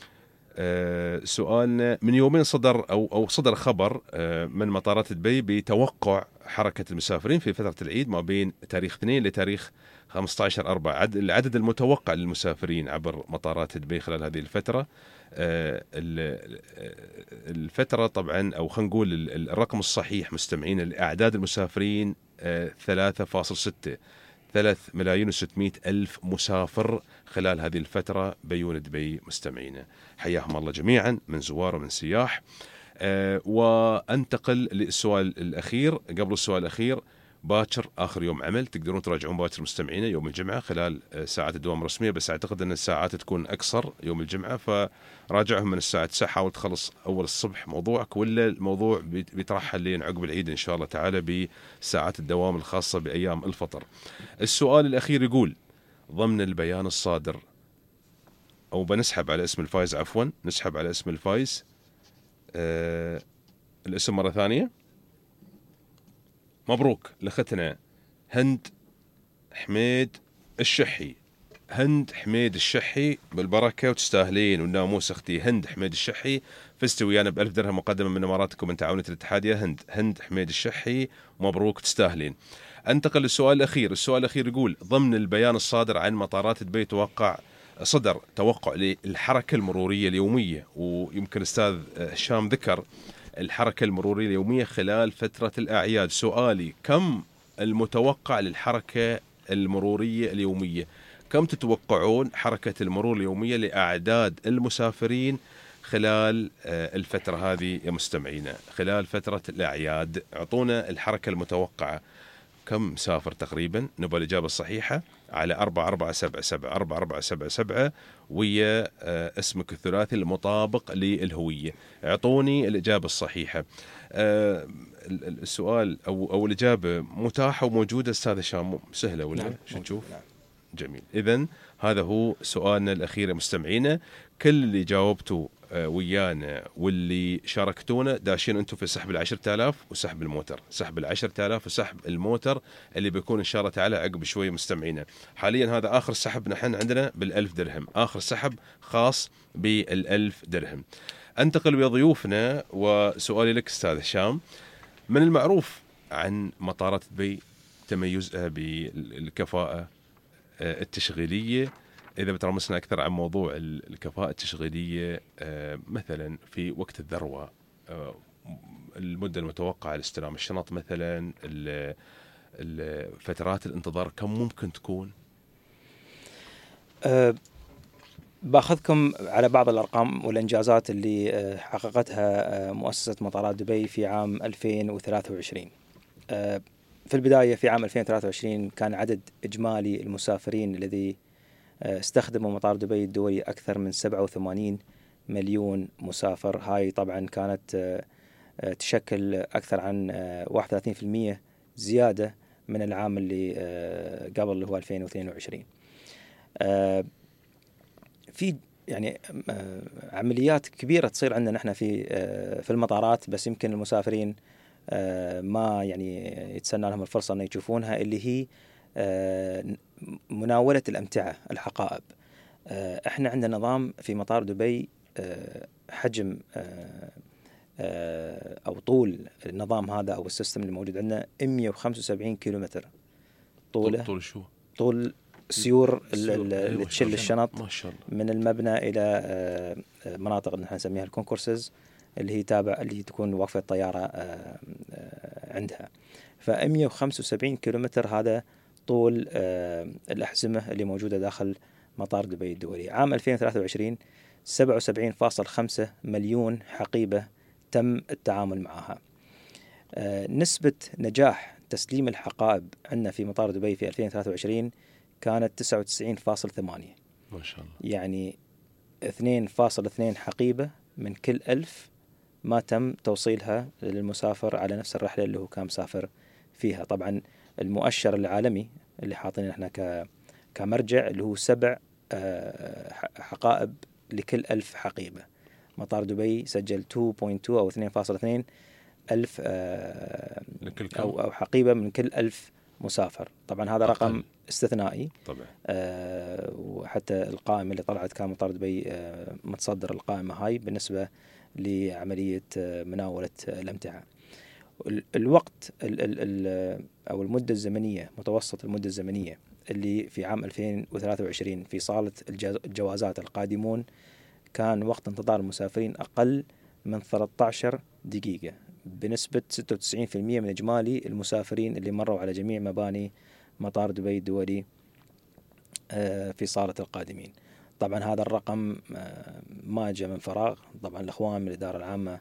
Speaker 4: سؤالنا من يومين صدر خبر من مطارات دبي بتوقع حركة المسافرين في فترة العيد ما بين تاريخ 2 لتاريخ 15/4. العدد المتوقع للمسافرين عبر مطارات دبي خلال هذه الفترة. الفترة طبعا، أو خلينا نقول الرقم الصحيح مستمعين، الأعداد المسافرين 3.6 3,600,000 مسافر خلال هذه الفترة بيون دبي مستمعينا. حياهم الله جميعا من زوار ومن سياح. وانتقل للسؤال الأخير. قبل السؤال الأخير، باكر آخر يوم عمل تقدرون تراجعون باكر مستمعينا يوم الجمعة خلال ساعات الدوام الرسمية، بس أعتقد أن الساعات تكون أقصر يوم الجمعة، فراجعهم من الساعة 9. حاول تخلص أول الصبح موضوعك، ولا الموضوع بيترحل لين عقب العيد إن شاء الله تعالى بساعات الدوام الخاصة بأيام الفطر. السؤال الأخير يقول ضمن البيان الصادر، أو بنسحب على اسم الفايز، عفوا نسحب على اسم الفايز. الاسم مرة ثانية. مبروك لأختنا هند حميد الشحي. هند حميد الشحي بالبركة وتستاهلين والناموس أختي هند حميد الشحي، فزت ويانا ب1000 درهم مقدمة من إماراتكم من تعاونية الاتحاد يا هند حميد الشحي، مبروك تستاهلين. أنتقل للسؤال الأخير. السؤال الأخير يقول ضمن البيان الصادر عن مطارات دبي صدر توقع للحركة المرورية اليومية، ويمكن أستاذ هشام ذكر الحركة المرورية اليومية خلال فترة الأعياد. سؤالي كم المتوقع للحركة المرورية اليومية؟ كم تتوقعون حركة المرور اليومية لأعداد المسافرين خلال الفترة هذه يا مستمعينا، خلال فترة الأعياد؟ اعطونا الحركة المتوقعة، كم مسافر تقريبا؟ نبغى الإجابة الصحيحة على 4477 4477 ويا اسمك الثلاثي المطابق للهوية. اعطوني الإجابة الصحيحة. السؤال أو الإجابة متاحة وموجودة أستاذ هشام، سهلة ولا
Speaker 7: نعم.
Speaker 4: شو تشوف؟ نعم. جميل. إذن هذا هو سؤالنا الأخير مستمعينا. كل اللي جاوبتوا ويانا واللي شاركتونا داشين أنتم في سحب 10,000 وسحب الموتر، سحب 10,000 وسحب الموتر اللي بيكون إن شاء الله تعالى عقب شوي مستمعينا. حاليا هذا آخر سحب نحن عندنا بال1000 درهم، آخر سحب خاص بال1000 درهم. أنتقل ويا ضيوفنا، وسؤالي لك أستاذ هشام. من المعروف عن مطارات دبي تميزها بالكفاءة التشغيلية. إذا بترمسنا أكثر عن موضوع الكفاءة التشغيلية، مثلا في وقت الذروة، المدة المتوقعة لاستلام الشنط مثلا، فترات الانتظار كم ممكن تكون؟
Speaker 7: باخذكم على بعض الأرقام والإنجازات اللي حققتها مؤسسة مطارات دبي في عام 2023. في البداية في عام 2023 كان عدد إجمالي المسافرين الذي استخدموا مطار دبي الدولي أكثر من 87 مليون مسافر. هاي طبعا كانت تشكل أكثر عن 31% زيادة من العام اللي قبل اللي هو 2022. في يعني عمليات كبيرة تصير عندنا نحن في المطارات، بس يمكن المسافرين ما يعني يتسنى لهم الفرصة أن يشوفونها، اللي هي مناولة الأمتعة، الحقائب. احنا عندنا نظام في مطار دبي، حجم أو طول النظام هذا أو السيستم اللي موجود عندنا 175 كيلومتر طوله.
Speaker 4: طول شو؟
Speaker 7: طول سيور اللي تشيل الشنط
Speaker 4: ما شاء الله.
Speaker 7: من المبنى إلى مناطق نحن نسميها الكونكورسز، اللي هي اللي تكون واقفة الطيارة عندها. ف175 كيلومتر هذا طول الأحزمة اللي موجودة داخل مطار دبي الدولي. عام 2023 77.5 مليون حقيبة تم التعامل معها. نسبة نجاح تسليم الحقائب عندنا في مطار دبي في 2023 كانت 99.8.
Speaker 4: ما شاء الله.
Speaker 7: يعني 2.2 حقيبة من كل 1000 ما تم توصيلها للمسافر على نفس الرحلة اللي هو كان مسافر فيها. طبعا المؤشر العالمي اللي حاطينه احنا كمرجع اللي هو 7 حقائب لكل 1000 حقيبة. مطار دبي سجل 2.2 أو 2.2 ألف أو حقيبة من كل 1000 مسافر. طبعا هذا رقم استثنائي طبعا. وحتى القائمة اللي طلعت كان مطار دبي متصدر القائمة هاي بالنسبة لعملية مناولة الأمتعة. الوقت أو المدة الزمنية، متوسط المدة الزمنية اللي في عام 2023 في صالة الجوازات القادمون كان وقت انتظار المسافرين أقل من 13 دقيقة بنسبة 96% من إجمالي المسافرين اللي مروا على جميع مباني مطار دبي الدولي في صالة القادمين. طبعا هذا الرقم ما جاء من فراغ. طبعا الأخوان من الإدارة العامة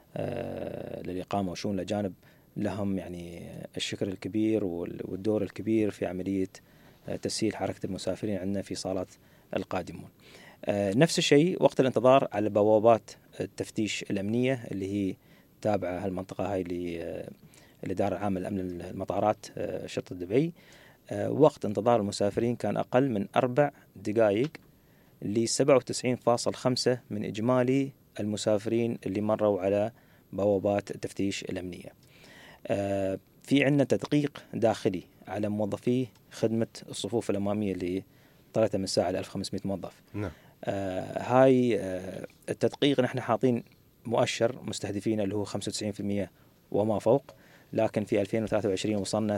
Speaker 7: للإقامة وشؤون الأجانب لهم يعني الشكر الكبير والدور الكبير في عملية تسهيل حركة المسافرين عندنا في صالة القادمون. نفس الشيء وقت الانتظار على بوابات التفتيش الأمنية اللي هي تابعة هالمنطقة هاي للإدارة العامة لأمن المطارات شرطة دبي. وقت انتظار المسافرين كان أقل من 4 دقائق ل 97.5 من إجمالي المسافرين اللي مروا على بوابات التفتيش الأمنية. في عندنا تدقيق داخلي على موظفي خدمة الصفوف الأمامية اللي طلعت من الساعة ل 1500 موظف.
Speaker 4: نعم.
Speaker 7: هاي التدقيق نحن حاطين مؤشر مستهدفين اللي هو 95% وما فوق، لكن في 2023 وصلنا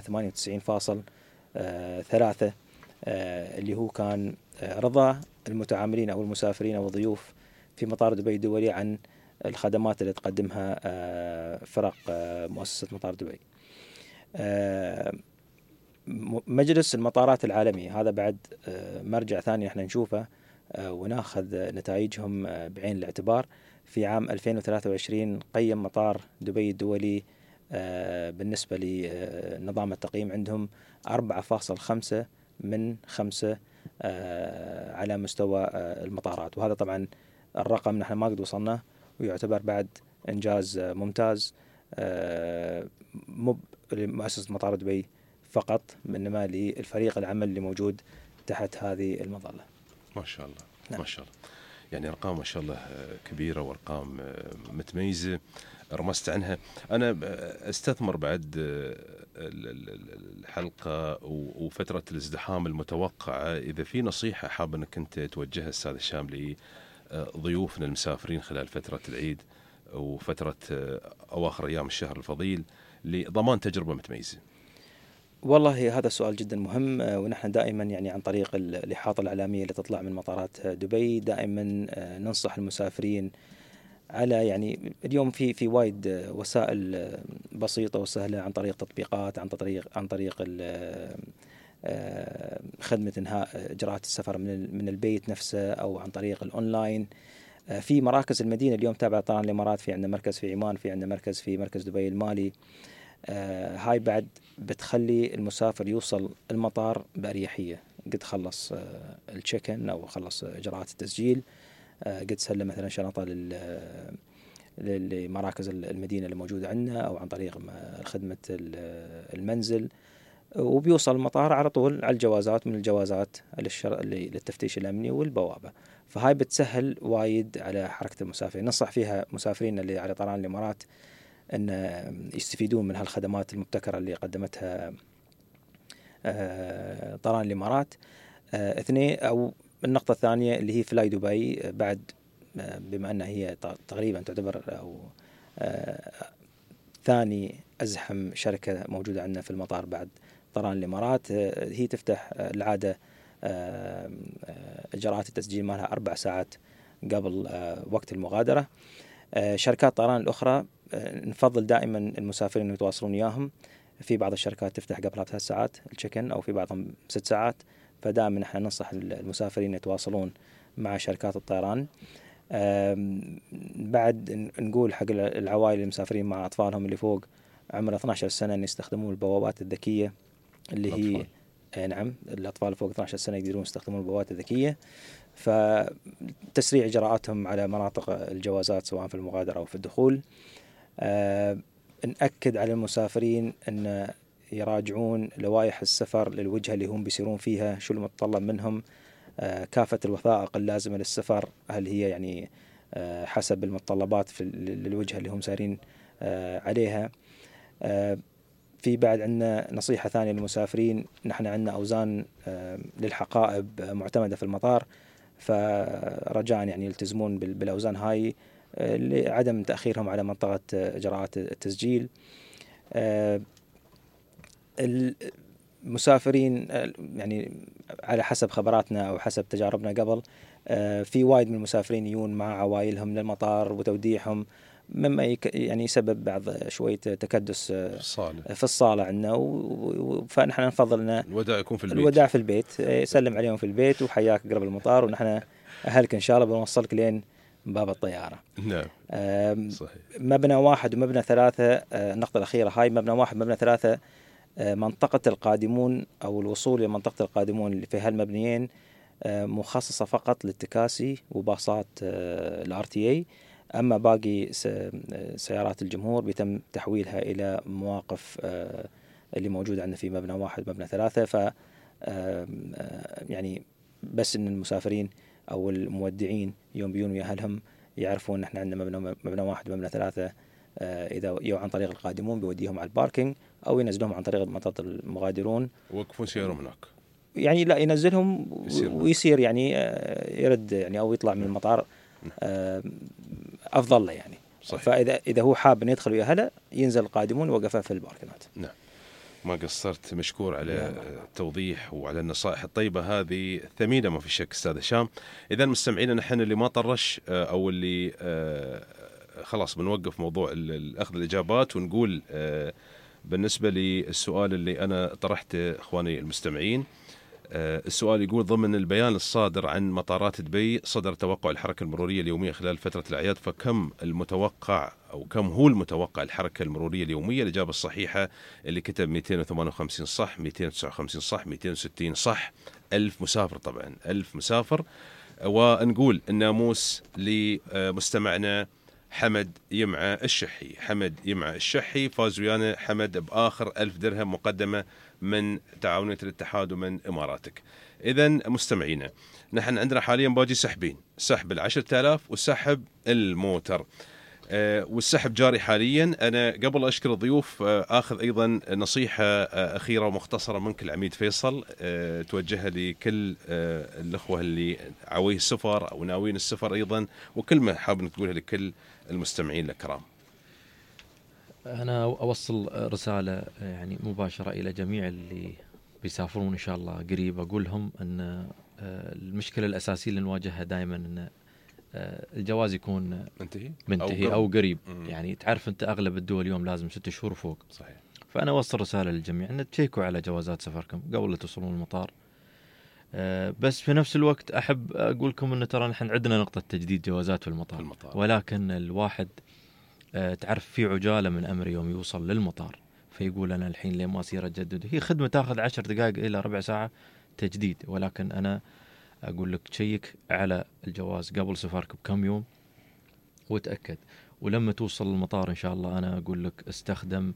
Speaker 7: 98.3 اللي هو كان رضا المتعاملين أو المسافرين أو الضيوف في مطار دبي الدولي عن الخدمات اللي تقدمها فرق مؤسسة مطار دبي. مجلس المطارات العالمي هذا بعد مرجع ثاني احنا نشوفه وناخذ نتائجهم بعين الاعتبار. في عام 2023 قيم مطار دبي الدولي بالنسبة لنظام التقييم عندهم 4.5 من 5 على مستوى المطارات، وهذا طبعا الرقم نحن ما قد وصلنا ويعتبر بعد إنجاز ممتاز مو لمؤسسة مطار دبي فقط، إنما للفريق العمل اللي موجود تحت هذه المظلة.
Speaker 4: ما شاء الله. نعم. ما شاء الله، يعني أرقام ما شاء الله كبيرة وأرقام متميزة رمزت عنها. أنا استثمر بعد الحلقة وفترة الازدحام المتوقعة، إذا في نصيحة حاب أنك أنت توجهها أستاذ هشام لضيوفنا المسافرين خلال فترة العيد وفترة أواخر أيام الشهر الفضيل لضمان تجربة متميزة.
Speaker 7: والله هذا السؤال جدا مهم، ونحن دائما يعني عن طريق الإحاطة الإعلامية اللي تطلع من مطارات دبي دائما ننصح المسافرين على يعني اليوم في وايد وسائل بسيطة وسهلة عن طريق تطبيقات، عن طريق خدمة إنهاء إجراءات السفر من البيت نفسه أو عن طريق الأونلاين. في مراكز المدينة اليوم تابعة طيران الإمارات، في عندنا مركز في عمان، في عندنا مركز في مركز دبي المالي. هاي بعد بتخلي المسافر يوصل المطار بأريحية، قد خلص التشيكن أو خلص إجراءات التسجيل، قد سلم مثلا شنطة لمراكز المدينة اللي موجودة عندنا أو عن طريق خدمة المنزل، وبيوصل المطار على طول على الجوازات، من الجوازات للتفتيش الأمني والبوابة. فهاي بتسهل وايد على حركة المسافرين. ننصح فيها مسافرين اللي على طيران الإمارات أن يستفيدون من هالخدمات المبتكرة اللي قدمتها طيران الإمارات. اثنين، أو النقطة الثانية اللي هي فلاي دبي، بعد بما أنها هي تقريبا تعتبر أو ثاني أزحم شركة موجودة عندنا في المطار بعد طيران الإمارات، هي تفتح العادة إجراءات التسجيل مالها 4 ساعات قبل وقت المغادرة. شركات الطيران الأخرى نفضل دائما المسافرين يتواصلون وياهم، في بعض الشركات تفتح قبلها ب3 ساعات التشيكن أو في بعضهم 6 ساعات، فدائما نحن ننصح المسافرين يتواصلون مع شركات الطيران. بعد نقول حق العوائل المسافرين مع أطفالهم اللي فوق عمر 12 سنة أن يستخدمون البوابات الذكية اللي هي نعم، الأطفال فوق 12 سنة يقدرون يستخدمون البوابات الذكية، فتسريع إجراءاتهم على مناطق الجوازات سواء في المغادرة أو في الدخول. نأكد على المسافرين أن يراجعون لوائح السفر للوجهة اللي هم بيسيرون فيها، شو المتطلب منهم، كافة الوثائق اللازمة للسفر هل هي يعني حسب المتطلبات للوجهة اللي هم سارين عليها. في بعد عندنا نصيحة ثانية للمسافرين، نحن عندنا أوزان للحقائب معتمدة في المطار، فرجاء يعني يلتزمون بالأوزان هاي لعدم تأخيرهم على منطقة إجراءات التسجيل. المسافرين يعني على حسب خبراتنا أو حسب تجاربنا قبل، في وايد من المسافرين يجون مع عوائلهم للمطار وتوديعهم، مما يعني يسبب بعض شوية تكدس في الصالة عندنا، فنحن نفضل أن
Speaker 4: الوداع يكون في البيت،
Speaker 7: الوداع في البيت، يسلم عليهم في البيت وحياك قرب المطار، ونحن أهلك إن شاء الله بنوصلك لين باب الطيارة.
Speaker 4: نعم صحيح.
Speaker 7: مبنى 1 ومبنى 3، النقطة الأخيرة هاي، مبنى 1 ومبنى 3 منطقة القادمون أو الوصول لمنطقة القادمون اللي في هالمبنيين مخصصة فقط للتكاسي وباصات الRTA، أما باقي سيارات الجمهور بيتم تحويلها إلى مواقف اللي موجودة عندنا في مبنى 1 ومبنى 3. ف يعني بس إن المسافرين أو المودعين يوم بيون ويا أهلهم يعرفون إن إحنا عندنا مبنى 1 ومبنى 3، إذا يو عن طريق القادمون بيوديهم على الباركينج أو ينزلهم عن طريق منطقة المغادرون
Speaker 4: ويوقفون سيارهم هناك،
Speaker 7: يعني لا ينزلهم ويصير يعني يرد يعني أو يطلع من المطار أفضل له يعني. صحيح. فإذا هو حاب أن يدخل ويا أهله ينزل القادمون ووقفه في الباركنات.
Speaker 4: نعم، ما قصرت، مشكور على التوضيح وعلى النصائح الطيبة هذه الثمينة ما في شك أستاذ هشام. إذا مستمعينا نحن اللي ما طرش أو اللي خلاص بنوقف موضوع الأخذ الإجابات ونقول بالنسبة للسؤال اللي أنا طرحته إخواني المستمعين. السؤال يقول: ضمن البيان الصادر عن مطارات دبي صدر توقع الحركة المرورية اليومية خلال فترة الأعياد، فكم المتوقع أو كم هو المتوقع الحركة المرورية اليومية؟ الإجابة الصحيحة اللي كتب 258 صح، 259 صح، 260 صح. 1000 مسافر، طبعا 1000 مسافر. ونقول الناموس لمستمعنا حمد يمعة الشحي. حمد يمعة الشحي فاز ويانا حمد بآخر 1000 درهم مقدمة من تعاونية الاتحاد ومن إماراتك. إذن مستمعينا نحن عندنا حاليا باقي سحبين، سحب 10,000 وسحب الموتر، والسحب جاري حاليا. أنا قبل أشكر الضيوف آخذ أيضا نصيحة أخيرة ومختصرة منك العميد فيصل توجهها لكل الأخوة اللي عويه السفر أو ناويين السفر أيضا، وكلمة حاب تقولها لكل المستمعين الكرام.
Speaker 6: أنا أوصل رسالة يعني مباشرة إلى جميع اللي بيسافرون إن شاء الله قريب، أقول لهم أن المشكلة الأساسية اللي نواجهها دائما أن الجواز يكون منتهي أو قريب. يعني تعرف أنت أغلب الدول اليوم لازم 6 شهور فوق.
Speaker 4: صحيح.
Speaker 6: فأنا أوصل رسالة للجميع أن تشيكوا على جوازات سفركم قبل لا توصلون المطار. بس في نفس الوقت أحب أقول لكم أن ترى نحن عندنا نقطة تجديد جوازات في المطار. ولكن الواحد تعرف في عجالة من أمر يوم يوصل للمطار، فيقول أنا الحين ليه ما أصير أجدد. هي خدمة تأخذ 10 دقائق إلى ربع ساعة تجديد، ولكن أنا أقول لك تشيك على الجواز قبل سفرك بكم يوم وتأكد. ولما توصل المطار إن شاء الله أنا أقول لك استخدم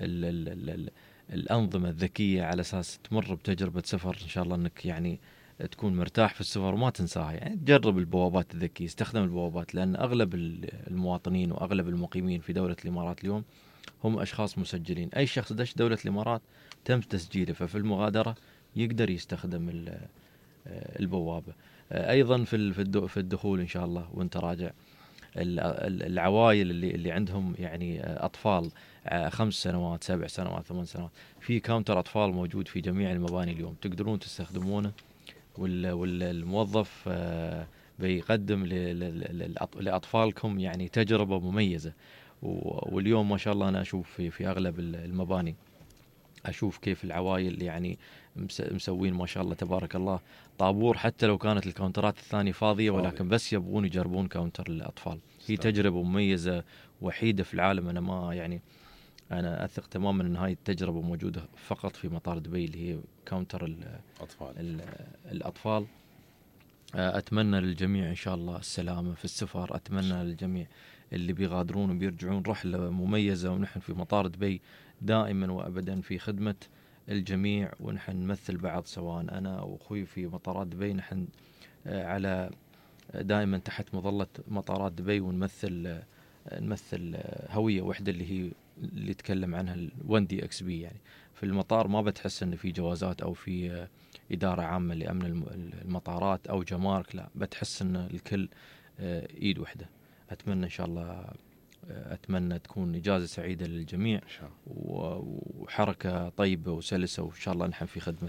Speaker 6: الأنظمة الذكية على أساس تمر بتجربة سفر إن شاء الله أنك يعني تكون مرتاح في السفر وما تنساها. يعني تجرب البوابات الذكية، استخدم البوابات، لأن أغلب المواطنين وأغلب المقيمين في دولة الإمارات اليوم هم أشخاص مسجلين. أي شخص دش دولة الإمارات تم تسجيله، ففي المغادرة يقدر يستخدم البوابة. أيضا في الدخول إن شاء الله وانت راجع، العوائل اللي عندهم يعني أطفال 5 سنوات 7 سنوات 8 سنوات، في كاونتر أطفال موجود في جميع المباني اليوم تقدرون تستخدمونه، والموظف بيقدم لأطفالكم يعني تجربة مميزة. واليوم ما شاء الله أنا أشوف في أغلب المباني أشوف كيف العوائل يعني مسوين ما شاء الله تبارك الله طابور، حتى لو كانت الكاونترات الثانية فاضية ولكن بس يبغون يجربون كاونتر للأطفال. هي تجربة مميزة وحيدة في العالم. أنا أثق تماما أن هاي التجربة موجودة فقط في مطار دبي اللي هي كاونتر الأطفال. أتمنى للجميع إن شاء الله السلامة في السفر. أتمنى للجميع اللي بيغادرون وبيرجعون رحلة مميزة، ونحن في مطار دبي دائما وأبدا في خدمة الجميع، ونحن نمثل بعض سواء أنا وأخوي في مطارات دبي. نحن على دائما تحت مظلة مطارات دبي، ونمثل هوية وحدة اللي يتكلم عنها الوندي XB. يعني في المطار ما بتحس أن في جوازات أو في إدارة عامة لأمن المطارات أو جمارك، لا، بتحس أن الكل إيد وحدة. أتمنى إن شاء الله أتمنى تكون إجازة سعيدة للجميع وحركة طيبة وسلسة، وإن شاء الله نحن في خدمة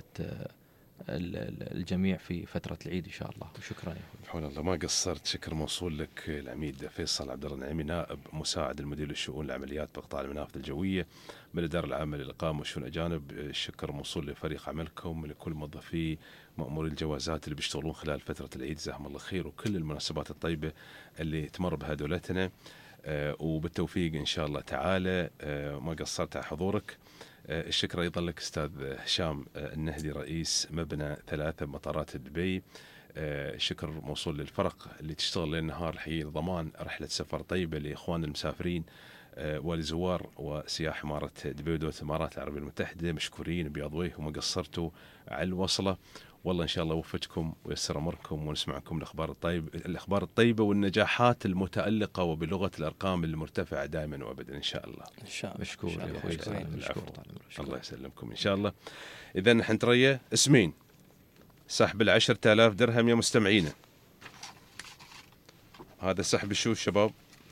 Speaker 6: الجميع في فترة العيد إن شاء الله. وشكرا يا أخوي.
Speaker 4: حول الله، ما قصرت. شكر موصول لك العميد فيصل عبد الله النعيمي، نائب مساعد المدير للشؤون العمليات بقطاع المنافذ الجوية من الإدارة العامة للإقامة والشؤون الأجانب. الشكر موصول لفريق عملكم ولكل موظفي مأموري الجوازات اللي بيشتغلون خلال فترة العيد، جزاهم الله خير، وكل المناسبات الطيبة اللي تمر بها دولتنا، وبالتوفيق إن شاء الله تعالى. ما قصرت على حضورك. الشكر أيضا لك أستاذ هشام النهدي، رئيس مبنى 3 بمطارات دبي. شكر موصول للفرق اللي تشتغل ليل نهار الحقيقة ضمان رحلة سفر طيبة لإخوان المسافرين ولزوار وسياح إمارة دبي ودولة الإمارات العربية المتحدة. مشكورين بياض وجه وما قصرتوا على الوصلة. والله إن شاء الله وفقكم ويسر أمركم ونسمعكم الأخبار الطيبة والنجاحات المتألقة وبلغة الأرقام المرتفعة دائما وأبدا إن شاء الله.
Speaker 6: إن شاء الله. مشكور يا أخوي.
Speaker 4: الله يسلمكم إن شاء الله. إذا نحن ترى اسمين سحب 10,000 درهم يا مستمعينا. هذا سحب الشو شباب.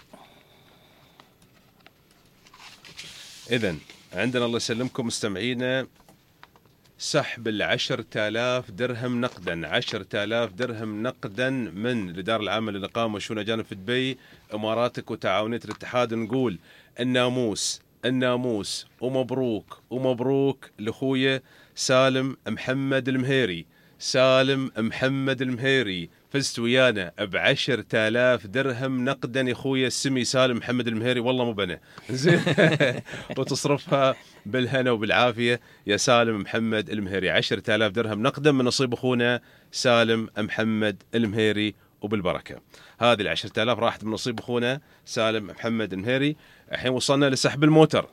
Speaker 4: إذن عندنا الله يسلمكم مستمعينا سحب 10,000 درهم نقدا. 10,000 درهم نقدا من الإدارة العامة للإقامة والشؤون الأجانب في دبي إماراتك وتعاونية الاتحاد. نقول الناموس ومبروك لأخويا سالم محمد المهيري. سالم محمد المهيري فزت ويانا ب10,000 درهم نقدا يا اخويا السمي سالم محمد المهيري، والله مو بنا زين وتصرفها بالهنا وبالعافيه يا سالم محمد المهيري. 10,000 درهم نقدا من نصيب اخونا سالم محمد المهيري وبالبركه. هذه 10,000 راحت من نصيب اخونا سالم محمد المهيري. الحين وصلنا لسحب الموتر.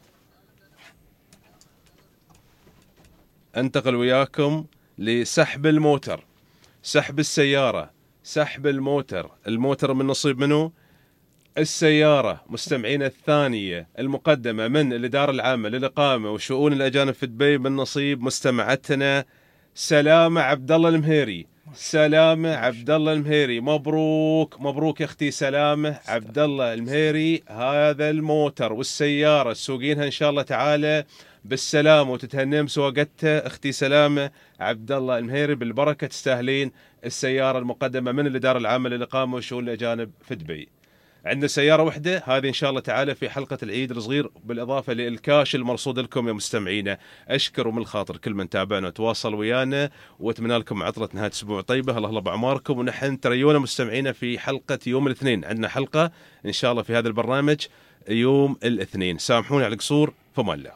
Speaker 4: انتقل وياكم لسحب الموتر، سحب السيارة، سحب الموتر. الموتر من نصيب منه السيارة مستمعين الثانية المقدمة من الإدارة العامة للإقامة وشؤون الأجانب في دبي من نصيب مستمعتنا سلامة عبد الله المهيري. سلامة عبد الله المهيري. مبروك مبروك يا اختي سلامة عبد الله المهيري. هذا الموتر والسيارة تسوقينها ان شاء الله تعالى بالسلامة وتتهنم سواقتها اختي سلامة عبد الله المهيري، بالبركة تستاهلين السيارة المقدمة من الإدارة العامة للإقامة والشؤون الأجانب في دبي. عندنا سيارة واحدة هذه إن شاء الله تعالى في حلقة العيد الصغير، بالإضافة للكاش المرصود لكم يا مستمعينا. أشكر من الخاطر كل من تابعنا وتواصل ويانا، وأتمنى لكم عطلة نهاية أسبوع طيبة. الله بأعماركم، ونحن تريونا مستمعينا في حلقة يوم الاثنين. عندنا حلقة إن شاء الله في هذا البرنامج يوم الاثنين. سامحوني على القصور، فما الله.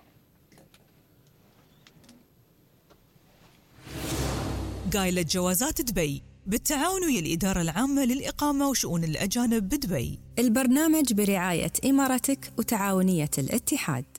Speaker 2: قايلة جوازات دبي بالتعاون ويا الإدارة العامة للإقامة وشؤون الأجانب بدبي.
Speaker 3: البرنامج برعاية إمارتك وتعاونية الاتحاد.